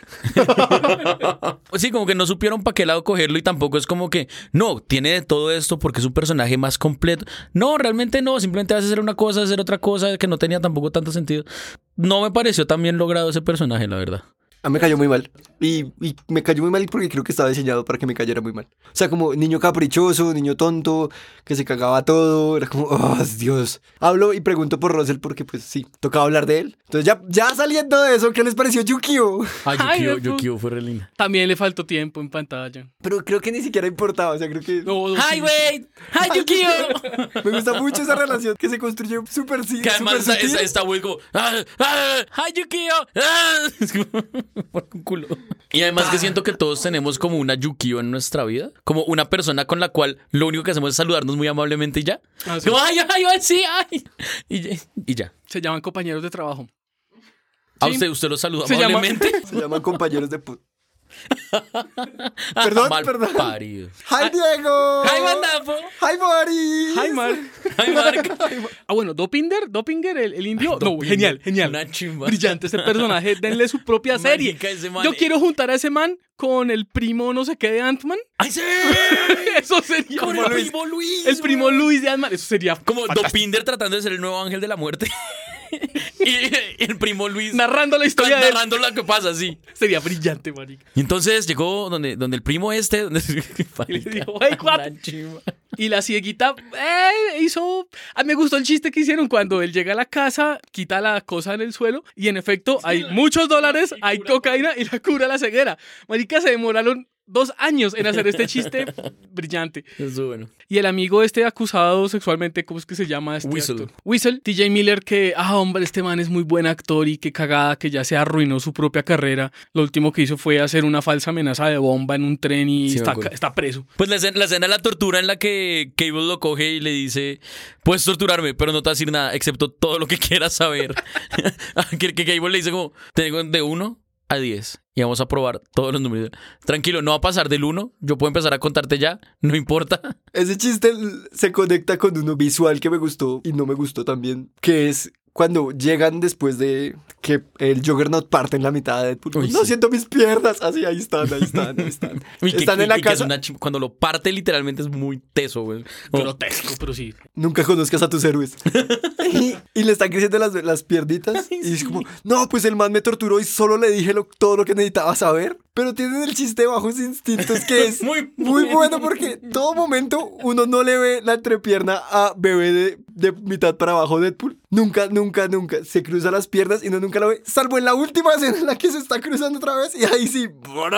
Sí, como que no supieron para qué lado cogerlo y tampoco es como que, no, tiene de todo esto porque es un personaje más completo. No, realmente no, simplemente hace hacer una cosa, hacer otra cosa que no tenía tampoco tanto sentido. No me pareció tan bien logrado ese personaje, la verdad. A mí me cayó muy mal. Y, y me cayó muy mal porque creo que estaba diseñado para que me cayera muy mal. O sea, como niño caprichoso, niño tonto, que se cagaba todo. Era como, oh, Dios. Hablo y pregunto por Russell porque, pues sí, tocaba hablar de él. Entonces, ya, ya saliendo de eso, ¿qué les pareció Yukio? Ay, Ay, Yukio, Deadpool. Yukio fue re linda. También le faltó tiempo en pantalla. Pero creo que ni siquiera importaba. O sea, creo que... No, no, ¡Hi, sí. wait! ¡Hi, Yukio! Me gusta mucho esa relación que se construyó súper sí, Que además súper está, sutil. está, está güey como ¡Ah! ¡Ah! ¡Hi, Yukio! ¡Ah! Es como por un culo. Y además que siento que todos tenemos como una Yukio en nuestra vida, como una persona con la cual lo único que hacemos es saludarnos muy amablemente y ya. Ah, sí. Como, ay, ay, ay, sí, ay. Y, ya- y ya. Se llaman compañeros de trabajo. ¿A Sí. usted, usted lo saluda Se llama- amablemente? Se llaman compañeros de put... Perdón, Mal perdón. parido. ¡Hi, Diego! ¡Ay, Mandapo! ¡Hi, Boris! Hi, Mark. ¡Ay, Mark! Ah, bueno, Dopinder, Dopinger, el, el indio. Ay, no, Dopinder. genial, genial. Una chimba. Brillante ese personaje. Denle su propia serie. Marica, ese man- Yo quiero juntar a ese man con el primo no sé qué de Ant-Man. ¡Ay, sí! Eso sería. Con el primo Luis. El primo güey. Luis de Ant-Man. Eso sería Como fantástico. Dopinder tratando de ser el nuevo ángel de la muerte. Y el primo Luis Narrando la historia de él. narrando lo que pasa, sí. Sería brillante, marica. Y entonces llegó donde, donde el primo este, donde Y le dijo, "Hey, cuate". Una chimba. Y la cieguita eh, hizo... A mí me gustó el chiste que hicieron cuando él llega a la casa, quita la cosa en el suelo y en efecto hay muchos dólares, hay cocaína y la cura la ceguera. Marica, se demoraron dos años en hacer este chiste brillante. Eso bueno. Y el amigo este acusado sexualmente, ¿cómo es que se llama este Whistle. actor? Whistle, T J Miller, que, ah, hombre, este man es muy buen actor y qué cagada que ya se arruinó su propia carrera. Lo último que hizo fue hacer una falsa amenaza de bomba en un tren y Sí, me está, acuerdo. está preso. Pues la escena, la escena de la tortura en la que Cable lo coge y le dice, puedes torturarme, pero no te vas a decir nada, excepto todo lo que quieras saber. que, que Cable le dice como, tengo de uno a diez y vamos a probar todos los números. Tranquilo, no va a pasar del uno, yo puedo empezar a contarte ya, no importa. Ese chiste se conecta con uno visual que me gustó y no me gustó también, que es cuando llegan después de que el Juggernaut parte en la mitad de Deadpool. Uy, no sí. siento mis piernas. Así, ahí están, ahí están, ahí están. Y que- están y- en la y que es casa. una chim- cuando lo parte literalmente es muy teso, güey. Como- Grotesco, pero sí. Nunca conozcas a tus héroes. y, y le están creciendo las, las piernitas. Y es como, no, pues el man me torturó y solo le dije lo- todo lo que necesitaba saber. Pero tienen el chiste de bajos instintos que es Muy muy, bueno porque todo momento uno no le ve la entrepierna a bebé de, de mitad para abajo Deadpool. Nunca, nunca, nunca. Se cruza las piernas y uno nunca lo ve. Salvo en la última escena en la que se está cruzando otra vez. Y ahí sí,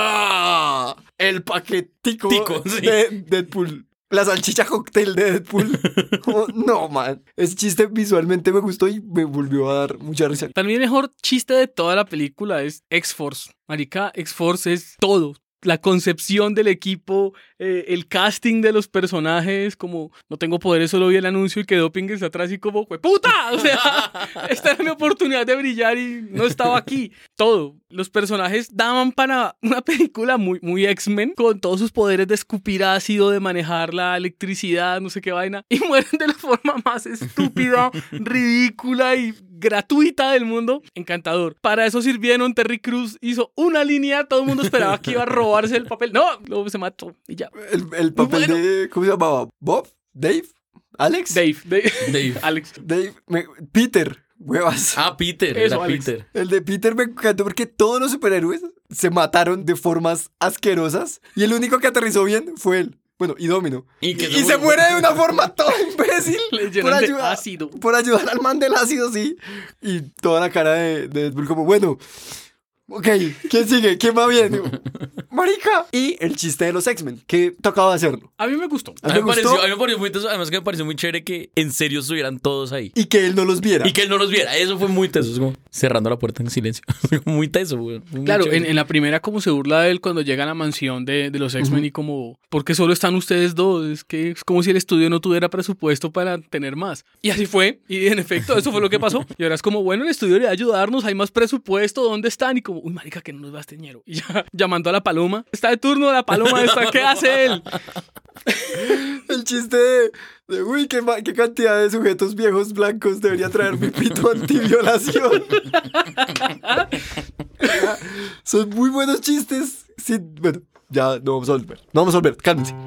¡bra! El paquetico Tico, sí. de Deadpool. La salchicha cóctel de Deadpool. Como, no, man. Ese chiste visualmente me gustó y me volvió a dar mucha risa. Para mí el mejor chiste de toda la película es X-Force. Marica, X-Force es todo. La concepción del equipo, eh, el casting de los personajes, como no tengo poderes, solo vi el anuncio y que Dopping está atrás y como, ¡fue puta! O sea, esta era mi oportunidad de brillar y no estaba aquí. Todo. Los personajes daban para una película muy, muy X-Men, con todos sus poderes de escupir ácido, de manejar la electricidad, no sé qué vaina, y mueren de la forma más estúpida, ridícula y gratuita del mundo. Encantador. Para eso sirvieron. Terry Crews hizo una línea, todo el mundo esperaba que iba a robarse el papel. No, luego se mató y ya. El, el papel bueno. de... ¿Cómo se llamaba? ¿Bob? ¿Dave? ¿Alex? Dave, Dave, Dave. Alex. Dave. me- Peter. Huevas. Ah, Peter, Eso, era Alex. Peter. El de Peter me encantó porque todos los superhéroes se mataron de formas asquerosas y el único que aterrizó bien fue él. Bueno, y Domino. Y que y se se murió. muere de una forma toda imbécil. Le por, llenan de ayudar, ácido. por ayudar al man del ácido, sí. Y toda la cara de, de Deadpool como, bueno, ok, ¿quién sigue? ¿Quién va bien? Digo, marica. Y el chiste de los X-Men, que tocaba hacerlo. A mí me gustó. A A mí mí, me me pareció, gustó. a mí me pareció muy teso, además que me pareció muy chévere que en serio estuvieran todos ahí. Y que él no los viera. Y que él no los viera, eso fue muy teso, es como cerrando la puerta en silencio. Muy teso, güey. Fue muy Claro, chévere. en, en la primera como se burla de él cuando llega a la mansión de, de los X-Men y como, ¿por qué solo están ustedes dos? Es que es como si el estudio no tuviera presupuesto para tener más. Y así fue, y en efecto eso fue lo que pasó. Y ahora es como, bueno, el estudio le va a ayudarnos, hay más presupuesto, ¿dónde están? Y como, uy, marica, que no nos va este ñero. Y ya llamando a la paloma, está de turno la paloma esta, ¿qué hace él? El chiste de, de, uy, qué, ma- qué cantidad de sujetos viejos blancos debería traer mi pito antiviolación. Son muy buenos chistes. Sí, bueno, ya no vamos a volver. No vamos a volver, cálmense.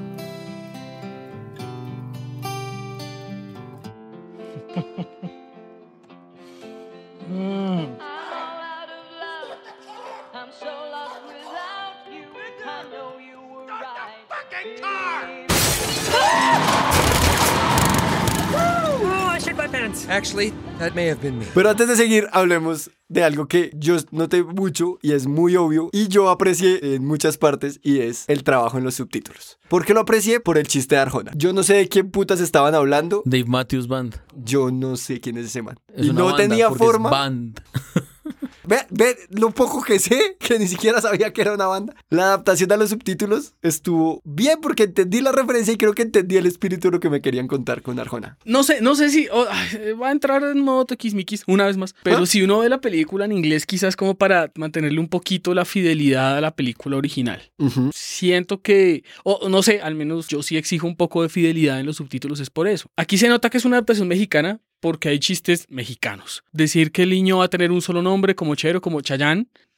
I'm so lost without you. I know you were right. Fucking car! Oh, I shit my pants. Actually, that may have been me. Pero antes de seguir, hablemos de algo que yo noté mucho y es muy obvio y yo aprecié en muchas partes y es el trabajo en los subtítulos. ¿Por qué lo aprecié? Por el chiste de Arjona. Yo no sé de quién putas estaban hablando. Dave Matthews Band. Yo no sé quién es ese man. Es y una no banda tenía porque es forma. band. Ve, ve lo poco que sé, que ni siquiera sabía que era una banda. La adaptación a los subtítulos estuvo bien porque entendí la referencia y creo que entendí el espíritu de lo que me querían contar con Arjona. No sé, no sé si oh, ay, va a entrar en modo tequismiquis una vez más. Pero ¿Ah? si uno ve la película en inglés, quizás como para mantenerle un poquito la fidelidad a la película original. Ujú. Siento que, o no sé, al menos yo sí exijo un poco de fidelidad en los subtítulos, es por eso. Aquí se nota que es una adaptación mexicana porque hay chistes mexicanos. Decir que el niño va a tener un solo nombre como Chero, como Chayán,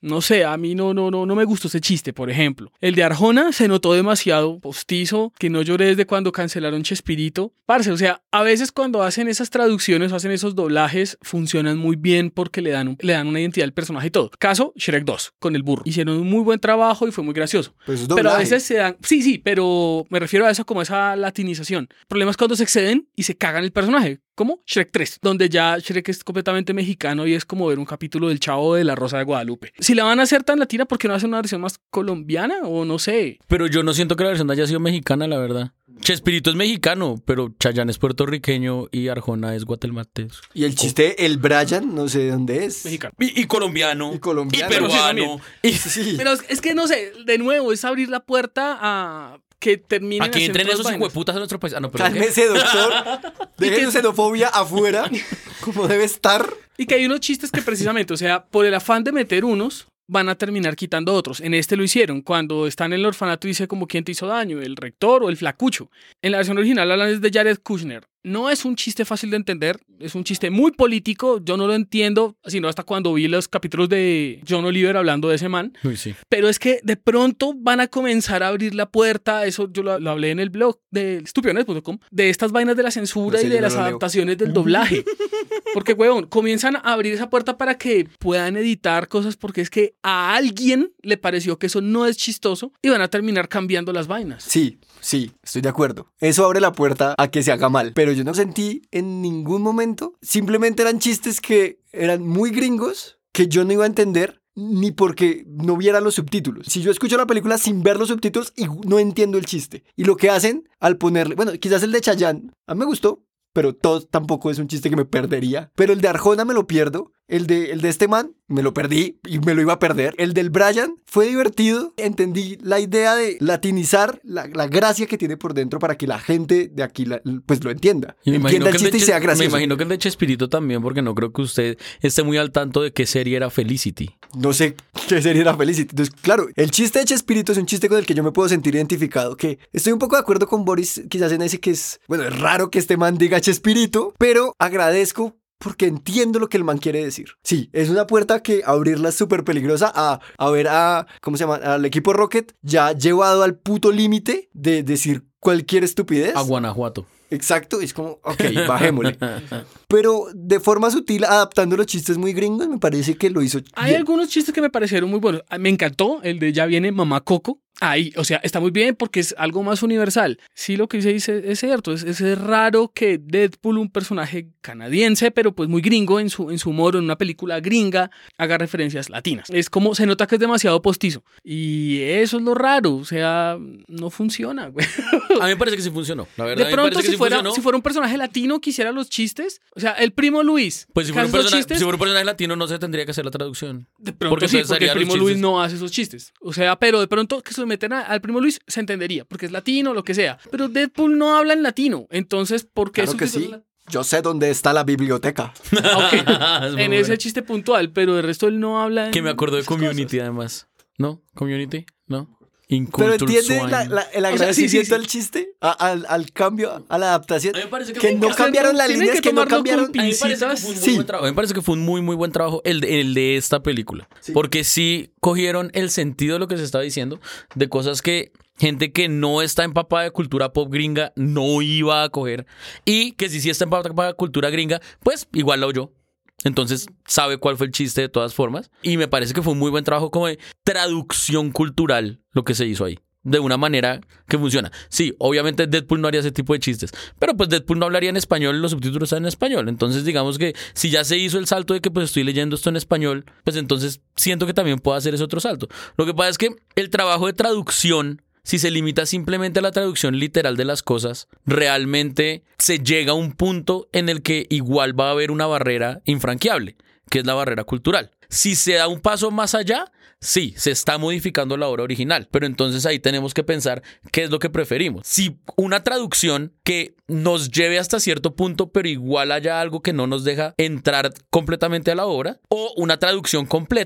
No sé, a mí no, no, no, no me gustó ese chiste, por ejemplo. El de Arjona se notó demasiado postizo, que no lloré desde cuando cancelaron Chespirito. Parce, o sea, a veces cuando hacen esas traducciones o hacen esos doblajes, funcionan muy bien porque le dan, un, le dan una identidad al personaje y todo. Caso, Shrek dos, con el burro. Hicieron un muy buen trabajo y fue muy gracioso. Pues es pero a doblaje. veces se dan... Sí, sí, pero me refiero a eso como esa latinización. El problema es cuando se exceden y se cagan el personaje. ¿Cómo? Shrek tres, donde ya Shrek es completamente mexicano y es como ver un capítulo del Chavo de la Rosa de Guadalupe. Si la van a hacer tan latina, ¿por qué no hacen una versión más colombiana? O no sé. Pero yo no siento que la versión haya sido mexicana, la verdad. Chespirito es mexicano, pero Chayanne es puertorriqueño y Arjona es guatemalteco. Y el chiste, el Brian, no sé de dónde es. Mexicano. Y, y colombiano. Y colombiano. Y peruano. Y- Sí. Pero es que no sé, de nuevo, es abrir la puerta a que terminen Aquí haciendo entren otras esos vainas. hijueputas a nuestro país. Ah, no, pero ¿qué? Cálmese, doctor. Deje su xenofobia afuera, como debe estar. Y que hay unos chistes que precisamente, o sea, por el afán de meter unos, van a terminar quitando otros. En este lo hicieron. Cuando están en el orfanato dice como quién te hizo daño, el rector o el flacucho. En la versión original hablan de Jared Kushner. No es un chiste fácil de entender, es un chiste muy político, yo no lo entiendo, sino hasta cuando vi los capítulos de John Oliver hablando de ese man. Uy, sí. Pero es que de pronto van a comenzar a abrir la puerta, eso yo lo, lo hablé en el blog de estupiones punto com, de estas vainas de la censura No sé, y de yo no las lo leo. adaptaciones del doblaje. Porque, huevón, comienzan a abrir esa puerta para que puedan editar cosas porque es que a alguien le pareció que eso no es chistoso y van a terminar cambiando las vainas. Sí, sí, estoy de acuerdo. Eso abre la puerta a que se haga mal. Pero yo no sentí en ningún momento. Simplemente eran chistes que eran muy gringos, que yo no iba a entender, ni porque no viera los subtítulos. Si yo escucho la película sin ver los subtítulos, y no entiendo el chiste. Y lo que hacen al ponerle... Bueno, quizás el de Chayanne, a mí me gustó, pero todo tampoco es un chiste que me perdería. Pero el de Arjona me lo pierdo. El de, el de este man me lo perdí y me lo iba a perder. El del Brian fue divertido. Entendí la idea de latinizar la, la gracia que tiene por dentro para que la gente de aquí la- pues lo entienda. Y me imagino Entienda el que el de chiste y Ches- sea Me gracioso. imagino que el de Chespirito también, porque no creo que usted esté muy al tanto de qué serie era Felicity. No sé qué sería la Felicity. Entonces, claro, el chiste de Chespirito es un chiste con el que yo me puedo sentir identificado. Que estoy un poco de acuerdo con Boris, quizás en ese que es... Bueno, es raro que este man diga Chespirito, pero agradezco porque entiendo lo que el man quiere decir. Sí, es una puerta que abrirla es súper peligrosa a, a ver a... ¿Cómo se llama? Al equipo Rocket ya llevado al puto límite de decir cualquier estupidez. A Guanajuato. Exacto, es como, ok, bajémosle. Pero de forma sutil, adaptando los chistes muy gringos, me parece que lo hizo Hay bien. algunos chistes que me parecieron muy buenos. Me encantó el de Ya viene Mamá Coco. Ahí, o sea, está muy bien porque es algo más universal. Sí, lo que dice, dice es cierto. Es, es raro que Deadpool, un personaje canadiense, pero pues muy gringo en su, en su humor, en una película gringa, haga referencias latinas. Es como, se nota que es demasiado postizo. Y eso es lo raro. O sea, no funciona, güey. A mí me parece que sí funcionó. La verdad, De a mí me pronto, parece que si sí fuera, funcionó. si fuera un personaje latino que hiciera los chistes, o sea, el primo Luis. Pues si que fuera, un hace esos persona- chistes, si fuera un personaje latino no se tendría que hacer la traducción. de pronto porque sí, entonces porque el haría los primo Luis chistes. no hace esos chistes. O sea, pero de pronto que se lo meten a- al primo Luis se entendería, porque es latino, lo que sea. Pero Deadpool no habla en latino, entonces, ¿por qué Claro que sí. subtitular- Yo sé dónde está la biblioteca. Ah, ok. Es muy En ese bueno. chiste puntual, pero el resto él no habla. en Que me acuerdo de esas Community, cosas. además. ¿No? ¿Community? ¿No? Pero Inculture entiende Swine. la- la- el O sea, sí, sí, agradecimiento sí. al chiste, a- al, al cambio, a la adaptación. A mí me parece que que fue- no o sea, cambiaron no, las tienen líneas, que que no tomarlo con cambiaron. A mí me parece que fue un muy Sí. buen trabajo. A mí me parece que fue un muy, muy buen trabajo el de, el de esta película. Porque sí cogieron el sentido de lo que se estaba diciendo, de cosas que gente que no está empapada de cultura pop gringa no iba a coger. Y que si sí está empapada de cultura gringa, pues igual la oyó. Entonces sabe cuál fue el chiste de todas formas. Y me parece que fue un muy buen trabajo como de traducción cultural lo que se hizo ahí. De una manera que funciona. Sí, obviamente Deadpool no haría ese tipo de chistes, pero pues Deadpool no hablaría en español, los subtítulos están en español. Entonces digamos que si ya se hizo el salto de que pues estoy leyendo esto en español, pues entonces siento que también puedo hacer ese otro salto. Lo que pasa es que el trabajo de traducción, si se limita simplemente a la traducción literal de las cosas, realmente se llega a un punto en el que igual va a haber una barrera infranqueable, que es la barrera cultural. Si se da un paso más allá, sí, se está modificando la obra original, pero entonces ahí tenemos que pensar qué es lo que preferimos. Si una traducción que nos lleve hasta cierto punto, pero igual haya algo que no nos deja entrar completamente a la obra, o una traducción completa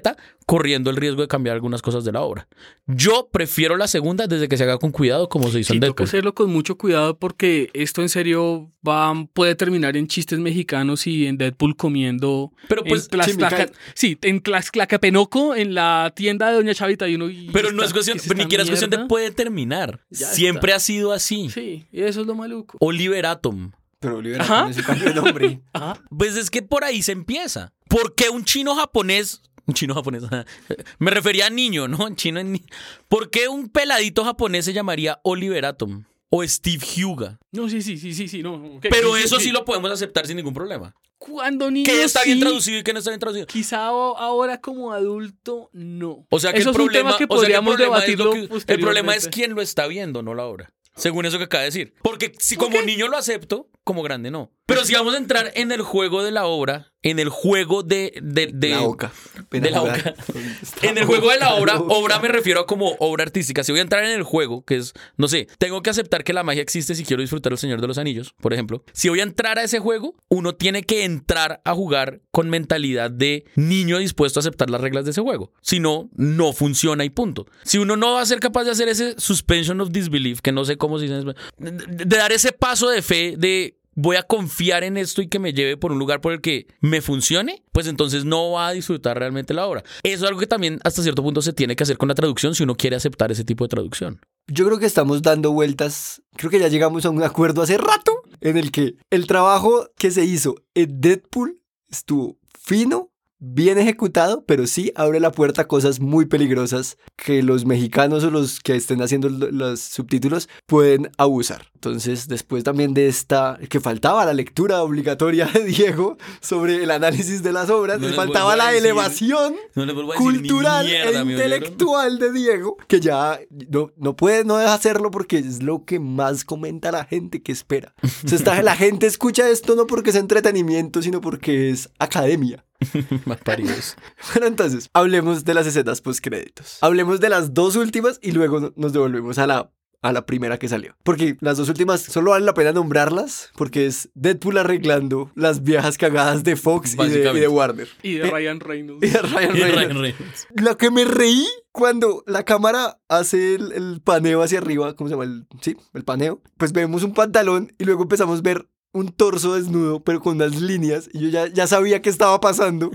corriendo el riesgo de cambiar algunas cosas de la obra. Yo prefiero la segunda desde que se haga con cuidado, como se hizo Sí, en tengo que Deadpool. hacerlo con mucho cuidado porque esto en serio va, puede terminar en chistes mexicanos y en Deadpool comiendo. Pero pues, en Tlaxclaca- chimical. sí, en Tlaxclacapenoco, en la tienda de Doña Chavita. Y uno, y Pero esta- no es cuestión, ¿qué es ni esta siquiera es cuestión de mierda? puede terminar. Ya Siempre está. ha sido así. Sí, y eso es lo maluco. Oliver Atom. Pero Oliver Ajá. Atom ese cambio de nombre. Pues es que por ahí se empieza. ¿Por qué un chino japonés... Un chino japonés. Me refería a niño, ¿no? Chino en ni- ¿Por qué un peladito japonés se llamaría Oliver Atom? O Steve Huga. No, sí, sí, sí, sí, sí, no. ok, Pero eso sí lo podemos aceptar sin ningún problema. Cuando niño Que está bien sí, traducido y que no está bien traducido. Quizá o- ahora como adulto, no. O sea que eso el es un problema, tema que o sea que el podríamos problema es debatirlo lo que- el problema es posteriormente. quién lo está viendo, no la obra. Según eso que acaba de decir. Porque si como niño lo acepto, como grande no. Pero si vamos a entrar en el juego de la obra, en el juego de... de, de La boca. de la boca. En el juego de la obra, obra me refiero a como obra artística. Si voy a entrar en el juego, que es, no sé, tengo que aceptar que la magia existe si quiero disfrutar El Señor de los Anillos, por ejemplo. Si voy a entrar a ese juego, uno tiene que entrar a jugar con mentalidad de niño dispuesto a aceptar las reglas de ese juego. Si no, no funciona y punto. Si uno no va a ser capaz de hacer ese suspension of disbelief, que no sé cómo se dice, de, de dar ese paso de fe de... voy a confiar en esto y que me lleve por un lugar por el que me funcione, pues entonces no va a disfrutar realmente la obra. Eso es algo que también hasta cierto punto se tiene que hacer con la traducción si uno quiere aceptar ese tipo de traducción. Yo creo que estamos dando vueltas, creo que ya llegamos a un acuerdo hace rato en el que el trabajo que se hizo en Deadpool estuvo fino, bien ejecutado, pero sí abre la puerta a cosas muy peligrosas que los mexicanos o los que estén haciendo lo- los subtítulos pueden abusar. Entonces, después también de esta, que faltaba la lectura obligatoria de Diego sobre el análisis de las obras, No le les faltaba vuelvo a la decir- elevación No le vuelvo a decir ni cultural mierda, e ¿me oyeron? intelectual de Diego, que ya no, no puede no deja hacerlo porque es lo que más comenta la gente que espera. O sea, esta- la gente escucha esto no porque es entretenimiento, sino porque es academia. Más paridos. Bueno, entonces, hablemos de las escenas postcréditos. Hablemos de las dos últimas y luego no- nos devolvemos a la, a la primera que salió. Porque las dos últimas solo vale la pena nombrarlas porque es Deadpool arreglando las viejas cagadas de Fox y de, y de Básicamente. Warner. Y de Eh, Ryan y Reynolds. de Ryan Y Reynolds. Ryan Reynolds. Lo que me reí cuando la cámara hace el, el paneo hacia arriba, ¿cómo se llama? El, sí, el paneo. Pues vemos un pantalón y luego empezamos a ver un torso desnudo, pero con unas líneas. Y yo ya, ya sabía qué estaba pasando.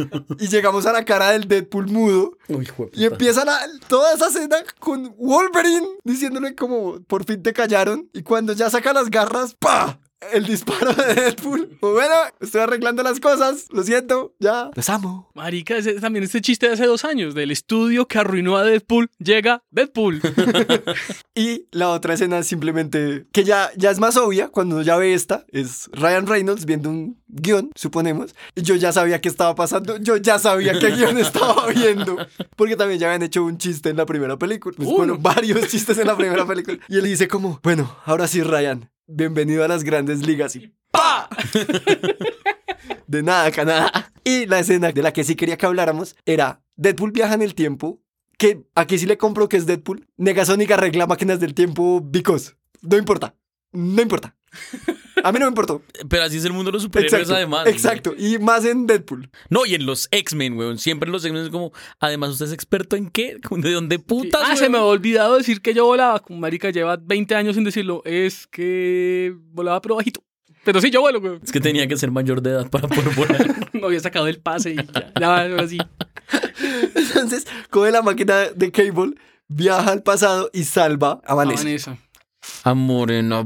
Y llegamos a la cara del Deadpool mudo. Uy, hijo de Y puta. empieza la- toda esa escena con Wolverine diciéndole como, por fin te callaron. Y cuando ya saca las garras, ¡pa! El disparo de Deadpool. Pues bueno, estoy arreglando las cosas. Lo siento, ya. Los amo. Marica, ese- también este chiste de hace dos años, del estudio que arruinó a Deadpool, llega Deadpool. Y la otra escena simplemente, que ya, ya es más obvia, cuando ya ve esta, es Ryan Reynolds viendo un guión, suponemos, y yo ya sabía qué estaba pasando, yo ya sabía qué guión estaba viendo, porque también ya habían hecho un chiste en la primera película, pues, Uno. bueno, varios chistes en la primera película, y él dice como, bueno, ahora sí Ryan, bienvenido a las grandes ligas, y ¡pa! De nada, Canadá. Y la escena de la que sí quería que habláramos era Deadpool viaja en el tiempo, que aquí sí le compro que es Deadpool. Negasonic arregla máquinas del tiempo because. No importa. No importa. A mí no me importó. Pero así es el mundo de los superhéroes Exacto. además. Exacto. Y más en Deadpool. No, y en los X-Men, weón. Siempre en los X-Men es como, además, ¿usted es experto en qué? ¿De dónde putas, Ah, weón? se me había olvidado decir que yo volaba. Marica, lleva veinte años sin decirlo. Es que volaba pero bajito. Pero sí, yo vuelo, güey. Es que tenía que ser mayor de edad para poder volar. No había sacado el pase y ya. Ya, ahora sí. Entonces, coge la máquina de Cable, viaja al pasado y salva a Vanessa. Vanessa. A Morena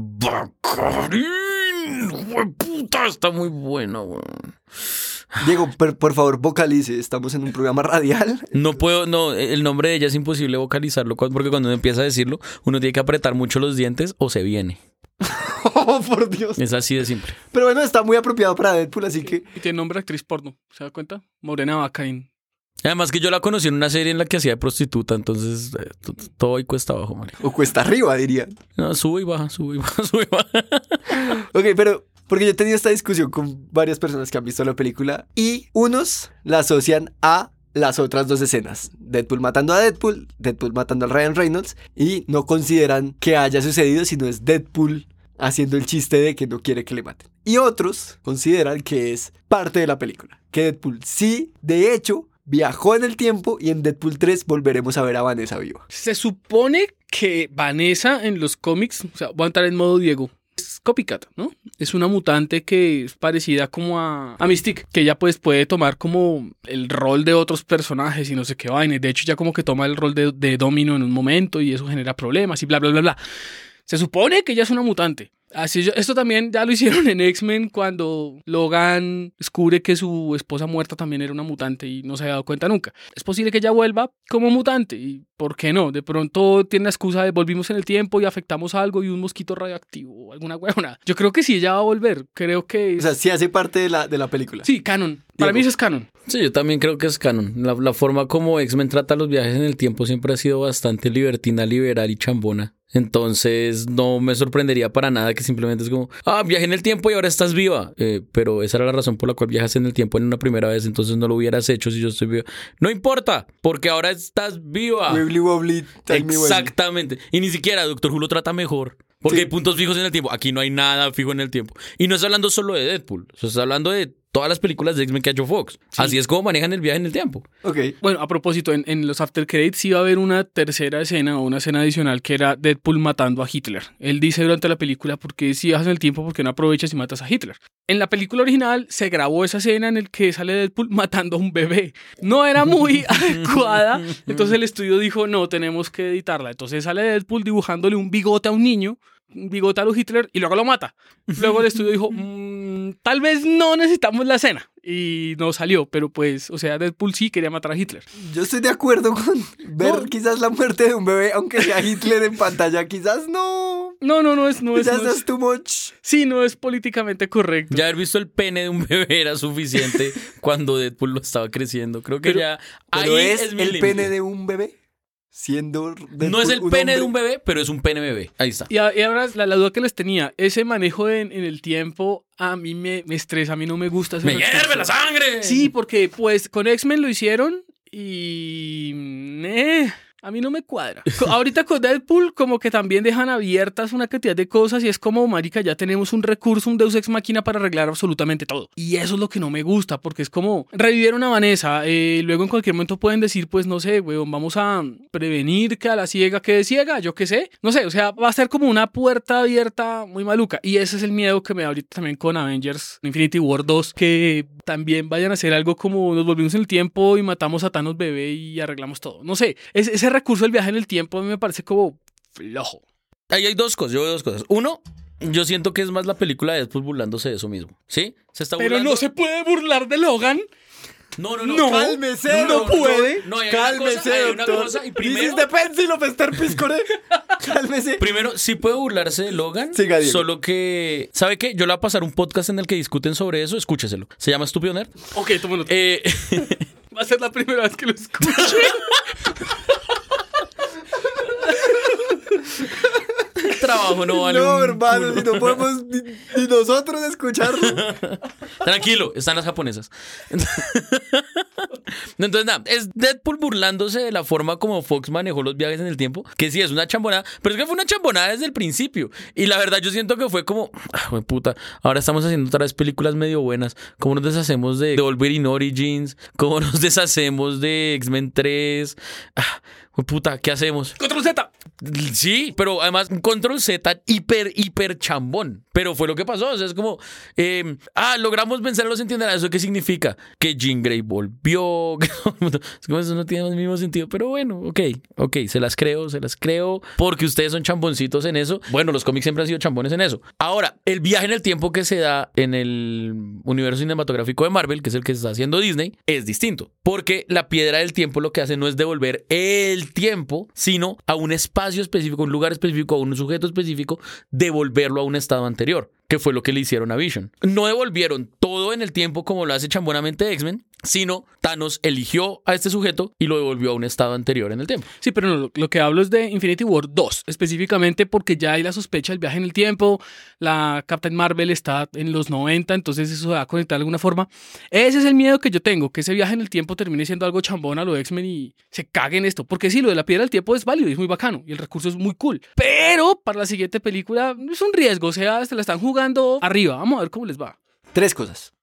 Baccarin. Puta, está muy buena, weón. Diego, per- por favor, vocalice. Estamos en un programa radial. No puedo, no, el nombre de ella es imposible vocalizarlo cu- porque cuando uno empieza a decirlo, uno tiene que apretar mucho los dientes o se viene. Oh, por Dios. Es así de simple. Pero bueno, está muy apropiado para Deadpool, así que... Y tiene nombre de actriz porno. ¿Se da cuenta? Morena Baccarin. Además que yo la conocí en una serie en la que hacía de prostituta, entonces eh, t- t- todo ahí cuesta abajo, María. O cuesta arriba, diría. No, sube y baja, sube y baja, sube y baja. Ok, pero porque yo he tenido esta discusión con varias personas que han visto la película y unos la asocian a las otras dos escenas. Deadpool matando a Deadpool, Deadpool matando a Ryan Reynolds y no consideran que haya sucedido, sino es Deadpool haciendo el chiste de que no quiere que le maten. Y otros consideran que es parte de la película. Que Deadpool sí, de hecho, viajó en el tiempo y en Deadpool tres volveremos a ver a Vanessa viva. Se supone que Vanessa en los cómics, o sea, voy a entrar en modo Diego, es copycat, ¿no? Es una mutante que es parecida como a, a Mystique, que ella pues puede tomar como el rol de otros personajes y no sé qué vaina. De hecho ya como que toma el rol de, de Domino en un momento y eso genera problemas y bla, bla, bla, bla. Se supone que ella es una mutante. Así, esto también ya lo hicieron en X-Men cuando Logan descubre que su esposa muerta también era una mutante y no se había dado cuenta nunca. Es posible que ella vuelva como mutante y ¿por qué no? De pronto tiene la excusa de volvimos en el tiempo y afectamos algo y un mosquito radioactivo o alguna huevona. Yo creo que sí, ella va a volver. Creo que... O sea, sí hace parte de la, de la película. Sí, canon. Para Diego. mí eso es canon. Sí, yo también creo que es canon. La, la forma como X-Men trata los viajes en el tiempo siempre ha sido bastante libertina, liberal y chambona. Entonces no me sorprendería para nada que simplemente es como, ah, viajé en el tiempo y ahora estás viva. Eh, pero esa era la razón por la cual viajas en el tiempo en una primera vez, entonces no lo hubieras hecho si yo estoy viva. No importa, porque ahora estás viva. Wibbly wobbly, timey wimey. Exactamente. Y ni siquiera Doctor Who lo trata mejor. Porque Sí. hay puntos fijos en el tiempo. Aquí no hay nada fijo en el tiempo. Y no está hablando solo de Deadpool. O sea, está hablando de todas las películas de X-Men que ha hecho Fox. Sí. Así es como manejan el viaje en el tiempo. Ok. Bueno, a propósito, en, en los After Credits sí iba a haber una tercera escena o una escena adicional que era Deadpool matando a Hitler. Él dice durante la película, ¿por qué si viajas en el tiempo, por qué no aprovechas y matas a Hitler? En la película original se grabó esa escena en el que sale Deadpool matando a un bebé. No era muy adecuada, entonces el estudio dijo, no, tenemos que editarla. Entonces sale Deadpool dibujándole un bigote a un niño, un bigote a lo Hitler y luego lo mata. Luego el estudio dijo, mmm, tal vez no necesitamos la escena. Y no salió, pero pues, o sea, Deadpool sí quería matar a Hitler. Yo estoy de acuerdo con ver No. quizás la muerte de un bebé, aunque sea Hitler en pantalla, quizás no. No, no, no es, no es, Quizás no no es- es too much. sí, no es políticamente correcto. Ya haber visto el pene de un bebé era suficiente cuando Deadpool lo estaba creciendo. Creo que Pero- ya Pero ahí es, es mi el límite. pene de un bebé siendo Deadpool No es el pene hombre. de un bebé, pero es un pene bebé. Ahí está. Y, a- y ahora la, la duda que les tenía, ese manejo en, en el tiempo a mí me, me estresa, a mí no me gusta. ese ¡Me recurso. hierve la sangre! Sí, porque pues con X-Men lo hicieron y... eh, a mí no me cuadra. Co- Ahorita con Deadpool como que también dejan abiertas una cantidad de cosas y es como, marica, ya tenemos un recurso, un Deus Ex Machina para arreglar absolutamente todo. Y eso es lo que no me gusta, porque es como, revivieron a Vanessa, eh, luego en cualquier momento pueden decir, pues no sé, weón, vamos a prevenir que a la ciega quede ciega, yo qué sé. No sé, o sea, va a ser como una puerta abierta muy maluca. Y ese es el miedo que me da ahorita también con Avengers Infinity War dos, que también vayan a hacer algo como nos volvimos en el tiempo y matamos a Thanos bebé y arreglamos todo. No sé, ese, ese recurso del viaje en el tiempo a mí me parece como flojo. Ahí hay dos cosas, yo veo dos cosas. Uno, yo siento que es más la película de Deadpool burlándose de eso mismo. ¿Sí? Se está Pero burlando. no se puede burlar de Logan. No, no, no. No, Cálmese, no doctor. puede. No, hay una Cálmese, cosa, hay una doctor. cosa, y This primero, is the pencil of Esther Piscore. Cálmese. primero, sí puede burlarse de Logan, Siga, Diego. solo que, ¿sabe qué? Yo le voy a pasar un podcast en el que discuten sobre eso, escúcheselo. Se llama Estúpido Nerd. Ok, toma nota. Eh, Va a ser la primera vez que lo escuche. trabajo no vale No, un hermano, culo. si no podemos ni, ni nosotros escucharlo. Tranquilo, están las japonesas. Entonces, nada, es Deadpool burlándose de la forma como Fox manejó los viajes en el tiempo, que sí, es una chambonada, pero es que fue una chambonada desde el principio. Y la verdad, yo siento que fue como, ah, güey, puta, ahora estamos haciendo otra vez películas medio buenas. ¿Cómo nos deshacemos de, de Wolverine Origins? ¿Cómo nos deshacemos de X-Men tres? Ah, güey, puta, ¿qué hacemos? Control Z. Sí, pero además un control Z hiper, hiper chambón. Pero fue lo que pasó. O sea, es como, eh, ah, logramos vencer a los Sentinels. ¿Eso qué significa? Que Jean Grey volvió. Es como eso no tiene el mismo sentido. Pero bueno, ok, ok, se las creo, se las creo. Porque ustedes son chamboncitos en eso. Bueno, los cómics siempre han sido chambones en eso. Ahora, el viaje en el tiempo que se da en el universo cinematográfico de Marvel, que es el que está haciendo Disney, es distinto. Porque la piedra del tiempo lo que hace no es devolver el tiempo, sino a un espacio específico, un lugar específico, a un sujeto específico, devolverlo a un estado anterior, que fue lo que le hicieron a Vision. No devolvieron todo en el tiempo como lo hace chambonamente X-Men, sino Thanos eligió a este sujeto y lo devolvió a un estado anterior en el tiempo. Sí, pero no, lo, lo que hablo es de Infinity War dos, específicamente porque ya hay la sospecha del viaje en el tiempo, la Captain Marvel está en los noventa, entonces eso se va a conectar de alguna forma. Ese es el miedo que yo tengo, que ese viaje en el tiempo termine siendo algo chambón a lo de X-Men y se cague en esto, porque sí, lo de la piedra del tiempo es válido y es muy bacano y el recurso es muy cool, pero para la siguiente película es un riesgo, o sea, se la están jugando arriba, vamos a ver cómo les va. Tres cosas. Uno,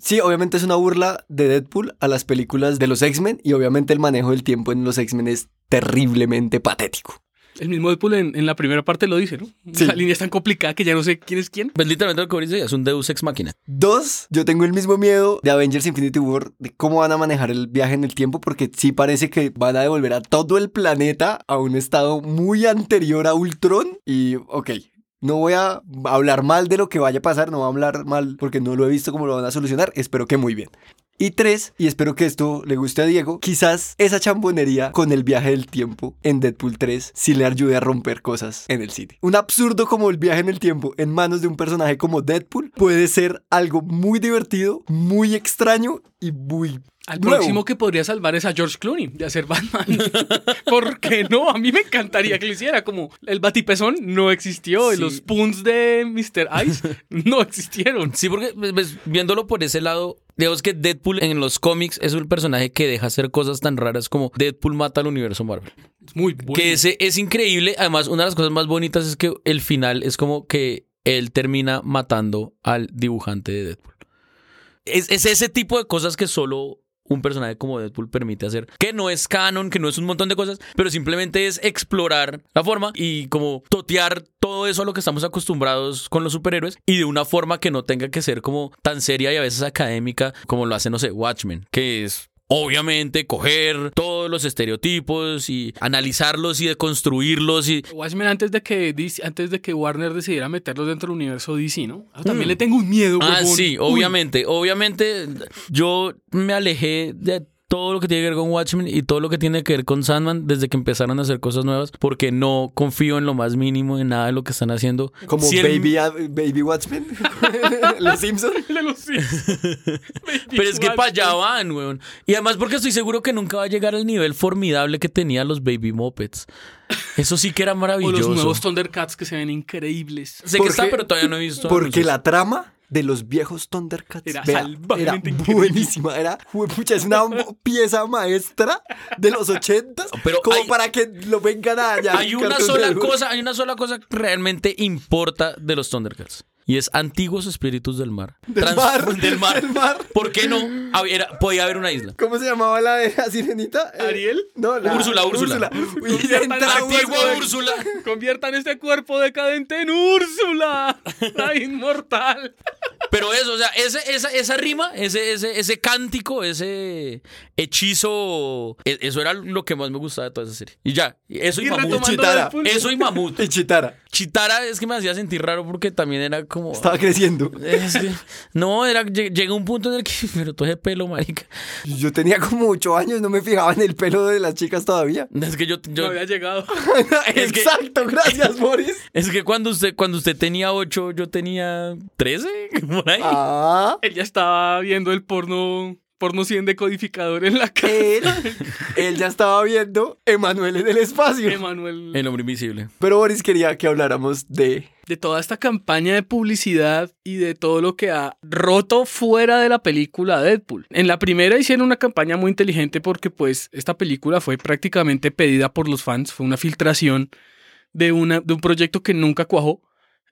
Sí, obviamente es una burla de Deadpool a las películas de los X-Men y obviamente el manejo del tiempo en los X-Men es terriblemente patético. El mismo Deadpool en, en la primera parte lo dice, ¿no? Sí. La línea es tan complicada que ya no sé quién es quién. Pues literalmente lo que dice es un Deus Ex Machina. Dos, yo tengo el mismo miedo de Avengers Infinity War, de cómo van a manejar el viaje en el tiempo, porque sí parece que van a devolver a todo el planeta a un estado muy anterior a Ultron y, ok, no voy a hablar mal de lo que vaya a pasar, no voy a hablar mal porque no lo he visto cómo lo van a solucionar, espero que muy bien. Y tres, y espero que esto le guste a Diego, quizás esa chambonería con el viaje del tiempo en Deadpool tres sí le ayude a romper cosas en el cine. Un absurdo como el viaje en el tiempo en manos de un personaje como Deadpool puede ser algo muy divertido, muy extraño y muy... Al nuevo. próximo que podría salvar es a George Clooney de hacer Batman. ¿Por qué no? A mí me encantaría que lo hiciera. Como el batipezón no existió. Sí. Y los puns de mister Ice no existieron. Sí, porque pues, viéndolo por ese lado, digamos que Deadpool en los cómics es un personaje que deja hacer cosas tan raras como Deadpool mata al universo Marvel. Es muy bueno. Que ese es increíble. Además, una de las cosas más bonitas es que el final es como que él termina matando al dibujante de Deadpool. Es, es ese tipo de cosas que solo un personaje como Deadpool permite hacer, que no es canon, que no es un montón de cosas, pero simplemente es explorar la forma y como totear todo eso a lo que estamos acostumbrados con los superhéroes y de una forma que no tenga que ser como tan seria y a veces académica como lo hace, no sé, Watchmen, que es obviamente coger todos los estereotipos y analizarlos y deconstruirlos y... Watchmen antes de que D C, antes de que Warner decidiera meterlos dentro del universo D C, ¿no? Ah, también mm. le tengo un miedo. Ah, huevón. sí, obviamente. Uy. Obviamente yo me alejé de todo lo que tiene que ver con Watchmen y todo lo que tiene que ver con Sandman desde que empezaron a hacer cosas nuevas porque no confío en lo más mínimo en nada de lo que están haciendo. Como si Baby, el... Baby Watchmen. Los Simpsons. Los Simpsons. Pero es que para allá van, weón. Y además porque estoy seguro que nunca va a llegar al nivel formidable que tenían los Baby Muppets. Eso sí que era maravilloso. O los nuevos Thundercats que se ven increíbles. Sé que está, pero todavía no he visto. Porque la trama de los viejos Thundercats era, vea, era buenísima, era pucha, es una pieza maestra de los ochentas, pero como hay, para que lo vengan allá. Hay una sola cosa, hay una sola cosa que realmente importa de los Thundercats. Y es antiguos espíritus del mar. Del Trans mar. Del mar. Del mar. ¿Por qué no? Era, podía haber una isla. ¿Cómo se llamaba la de la sirenita? ¿Ariel? No, la... Úrsula, Úrsula. Úrsula. Antigua Úrsula. Conviertan este cuerpo decadente en Úrsula, la inmortal. Pero eso, o sea, ese, esa, esa rima, ese, ese, ese cántico, ese hechizo, eso era lo que más me gustaba de toda esa serie. Y ya, eso y, y Mamut. Chitara. Eso y Mamut. Y Chitara. Chitara es que me hacía sentir raro porque también era como... Estaba creciendo. Es que, no, era, llega un punto en el que... Pero todo ese pelo, marica. Yo tenía como ocho años, no me fijaba en el pelo de las chicas todavía. Es que yo... yo no había llegado. es Exacto, que, gracias, Boris. Es que cuando usted, cuando usted tenía ocho, yo tenía trece, por ahí. Ah. Él ya estaba viendo el porno... porno cien decodificador en la casa. Él, él ya estaba viendo Emanuel en el espacio. Emanuel. El hombre invisible. Pero Boris quería que habláramos de... De toda esta campaña de publicidad y de todo lo que ha roto fuera de la película Deadpool. En la primera hicieron una campaña muy inteligente porque pues esta película fue prácticamente pedida por los fans. Fue una filtración de, una, de un proyecto que nunca cuajó.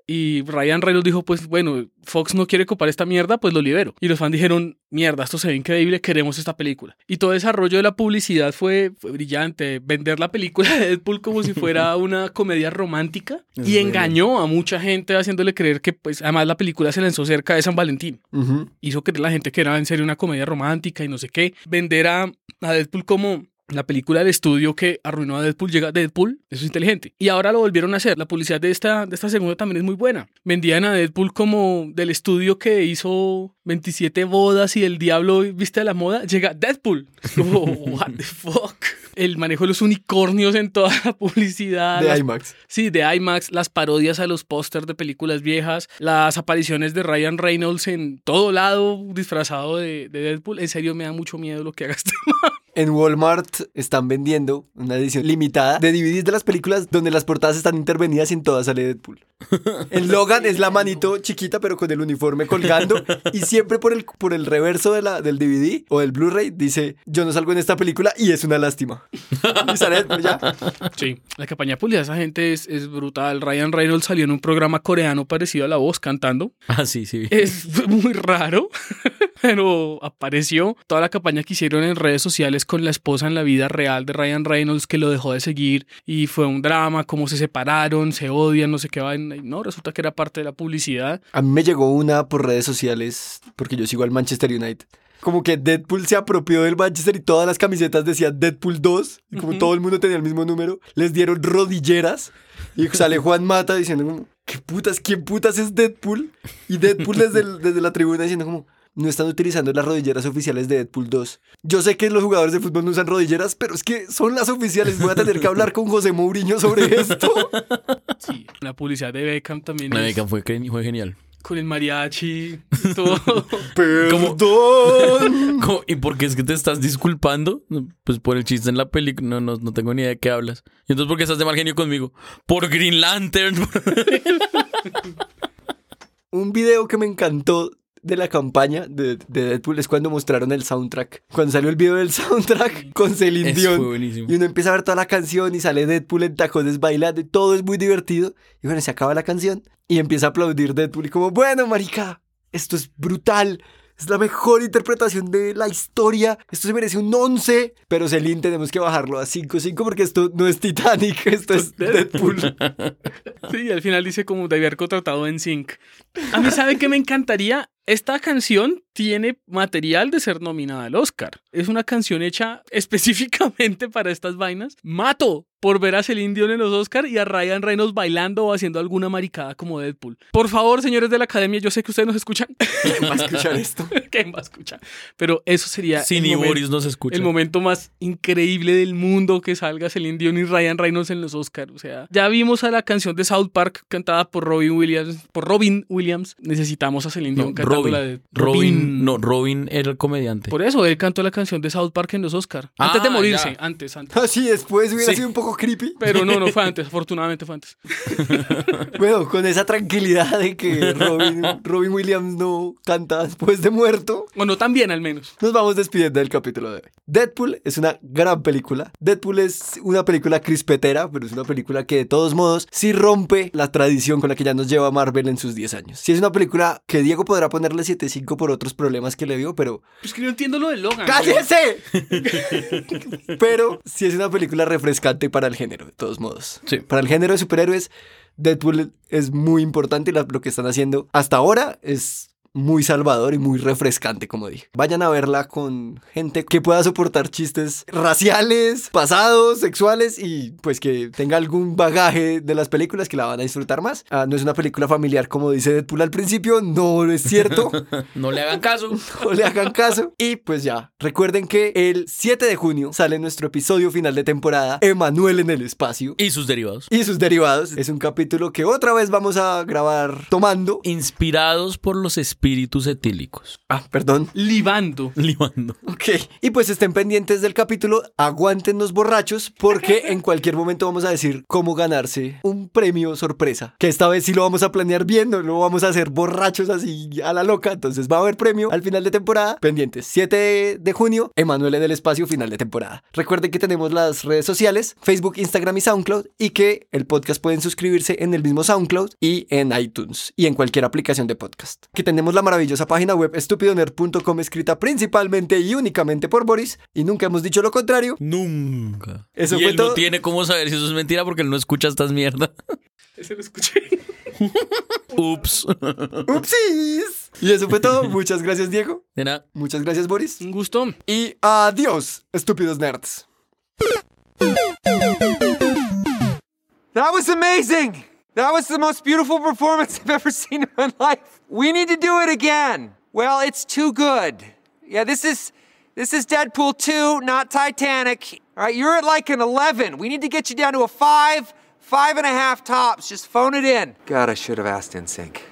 Y Ryan Reynolds dijo, pues bueno, Fox no quiere copar esta mierda, pues lo libero. Y los fans dijeron, mierda, esto se ve increíble, queremos esta película. Y todo el desarrollo de la publicidad fue, fue brillante. Vender la película de Deadpool como si fuera una comedia romántica. Es y bueno. Engañó a mucha gente haciéndole creer que, pues, además la película se lanzó cerca de San Valentín. Uh-huh. Hizo creer a la gente que era en serio una comedia romántica y no sé qué. Vender a, a Deadpool como... la película del estudio que arruinó a Deadpool llega a Deadpool, eso es inteligente. Y ahora lo volvieron a hacer. La publicidad de esta, de esta segunda también es muy buena. Vendían a Deadpool como del estudio que hizo veintisiete bodas y el diablo viste a la moda. Llega Deadpool. Oh, what the fuck. El manejo de los unicornios en toda la publicidad. De las, IMAX. Sí, de IMAX. Las parodias a los pósters de películas viejas. Las apariciones de Ryan Reynolds en todo lado disfrazado de, de Deadpool. En serio me da mucho miedo lo que haga este man. En Walmart están vendiendo una edición limitada de D V Ds de las películas donde las portadas están intervenidas y en todas sale Deadpool. En Logan es la manito chiquita pero con el uniforme colgando y siempre por el, por el reverso de la, del D V D o del Blu-ray dice yo no salgo en esta película y es una lástima. Y sale Deadpool ya. Sí, la campaña de publicidad de esa gente es, es brutal. Ryan Reynolds salió en un programa coreano parecido a La Voz cantando. Ah, sí, sí. Es muy raro. pero apareció. Toda la campaña que hicieron en redes sociales con la esposa en la vida real de Ryan Reynolds, que lo dejó de seguir y fue un drama, cómo se separaron, se odian, no sé qué va. No, resulta que era parte de la publicidad. A mí me llegó una por redes sociales, porque yo sigo al Manchester United. Como que Deadpool se apropió del Manchester y todas las camisetas decían Deadpool dos. Y como uh-huh. todo el mundo tenía el mismo número, les dieron rodilleras. Y sale Juan Mata diciendo como, ¿qué putas? ¿Quién putas es Deadpool? Y Deadpool desde, el, desde la tribuna diciendo como, no están utilizando las rodilleras oficiales de Deadpool dos. Yo sé que los jugadores de fútbol no usan rodilleras, pero es que son las oficiales. Voy a tener que hablar con José Mourinho sobre esto. Sí, la publicidad de Beckham también. La es... Beckham fue, fue genial. Con el mariachi, todo. ¡Perdón! ¿Cómo? ¿Y por qué es que te estás disculpando? Pues por el chiste en la película. No, no, no tengo ni idea de qué hablas. ¿Y entonces por qué estás de mal genio conmigo? Por Green Lantern. Un video que me encantó de la campaña de, de Deadpool es cuando mostraron el soundtrack. Cuando salió el video del soundtrack con Celine Dion. Fue buenísimo. Y uno empieza a ver toda la canción y sale Deadpool en tacones bailando y todo es muy divertido. Y bueno, se acaba la canción y empieza a aplaudir Deadpool y como, bueno, marica, esto es brutal. Es la mejor interpretación de la historia. Esto se merece un once. Pero Celine tenemos que bajarlo a cinco cinco porque esto no es Titanic, esto es Deadpool. Sí, al final dice como de haber contratado en Sync. A mí, ¿sabe qué me encantaría? Esta canción tiene material de ser nominada al Oscar. Es una canción hecha específicamente para estas vainas. Mato por ver a Celine Dion en los Oscar y a Ryan Reynolds bailando o haciendo alguna maricada como Deadpool. Por favor, señores de la academia, yo sé que ustedes nos escuchan. ¿Quién va a escuchar esto? ¿Quién va a escuchar? Pero eso sería sí, ni Boris nos escucha. El momento más increíble del mundo, que salga Celine Dion y Ryan Reynolds en los Oscar. O sea, ya vimos a la canción de South Park cantada por Robin Williams. Por Robin Williams. Necesitamos a Celine Dion no, cantando Robin. la de Robin. Robin. No, Robin era el comediante. Por eso, él cantó la canción de South Park en los Oscar. Antes ah, de morirse. Ya. Antes, antes. Ah, sí, después hubiera sí. sido un poco creepy. Pero no, no fue antes. Afortunadamente fue antes. Bueno, con esa tranquilidad de que Robin, Robin Williams no canta después de muerto. O no tan bien, al menos. Nos vamos despidiendo del capítulo de hoy. Deadpool es una gran película. Deadpool es una película crispetera, pero es una película que de todos modos sí rompe la tradición con la que ya nos lleva Marvel en sus diez años. Sí es una película que Diego podrá ponerle siete cinco por otros problemas que le vio, pero... Pues que no entiendo lo de Logan. ¡Cállese! Pero sí es una película refrescante para el género, de todos modos. Sí. Para el género de superhéroes, Deadpool es muy importante y lo que están haciendo hasta ahora es... muy salvador y muy refrescante, como dije. Vayan a verla con gente que pueda soportar chistes raciales, pasados, sexuales y pues que tenga algún bagaje de las películas que la van a disfrutar más. Ah, no es una película familiar como dice Deadpool al principio, no es cierto. No le hagan caso. No le hagan caso. Y pues ya, recuerden que el siete de junio sale nuestro episodio final de temporada, Emanuel en el espacio. Y sus derivados. Y sus derivados. Es un capítulo que otra vez vamos a grabar tomando. Inspirados por los espíritus etílicos. Ah, perdón. Libando. Libando. Ok. Y pues estén pendientes del capítulo. Aguanten los borrachos porque en cualquier momento vamos a decir cómo ganarse un premio sorpresa. Que esta vez sí lo vamos a planear bien, no lo vamos a hacer borrachos así a la loca. Entonces va a haber premio al final de temporada. Pendientes. siete de junio, Emanuel en el espacio, final de temporada. Recuerden que tenemos las redes sociales, Facebook, Instagram y SoundCloud. Y que el podcast pueden suscribirse en el mismo SoundCloud y en iTunes. Y en cualquier aplicación de podcast. Que tenemos la maravillosa página web estupidonerd punto com escrita principalmente y únicamente por Boris y nunca hemos dicho lo contrario. Nunca. Eso y fue él todo. No tiene cómo saber si eso es mentira porque él no escucha estas mierdas. Ese lo escuché. Ups. Upsis. Y eso fue todo. Muchas gracias, Diego. De nada. Muchas gracias, Boris. Un gusto. Y adiós, estúpidos nerds. That was amazing! That was the most beautiful performance I've ever seen in my life. We need to do it again. Well, it's too good. Yeah, this is this is Deadpool two, not Titanic. All right, you're at like an eleven. We need to get you down to a five, five and a half tops. Just phone it in. God, I should have asked N Sync.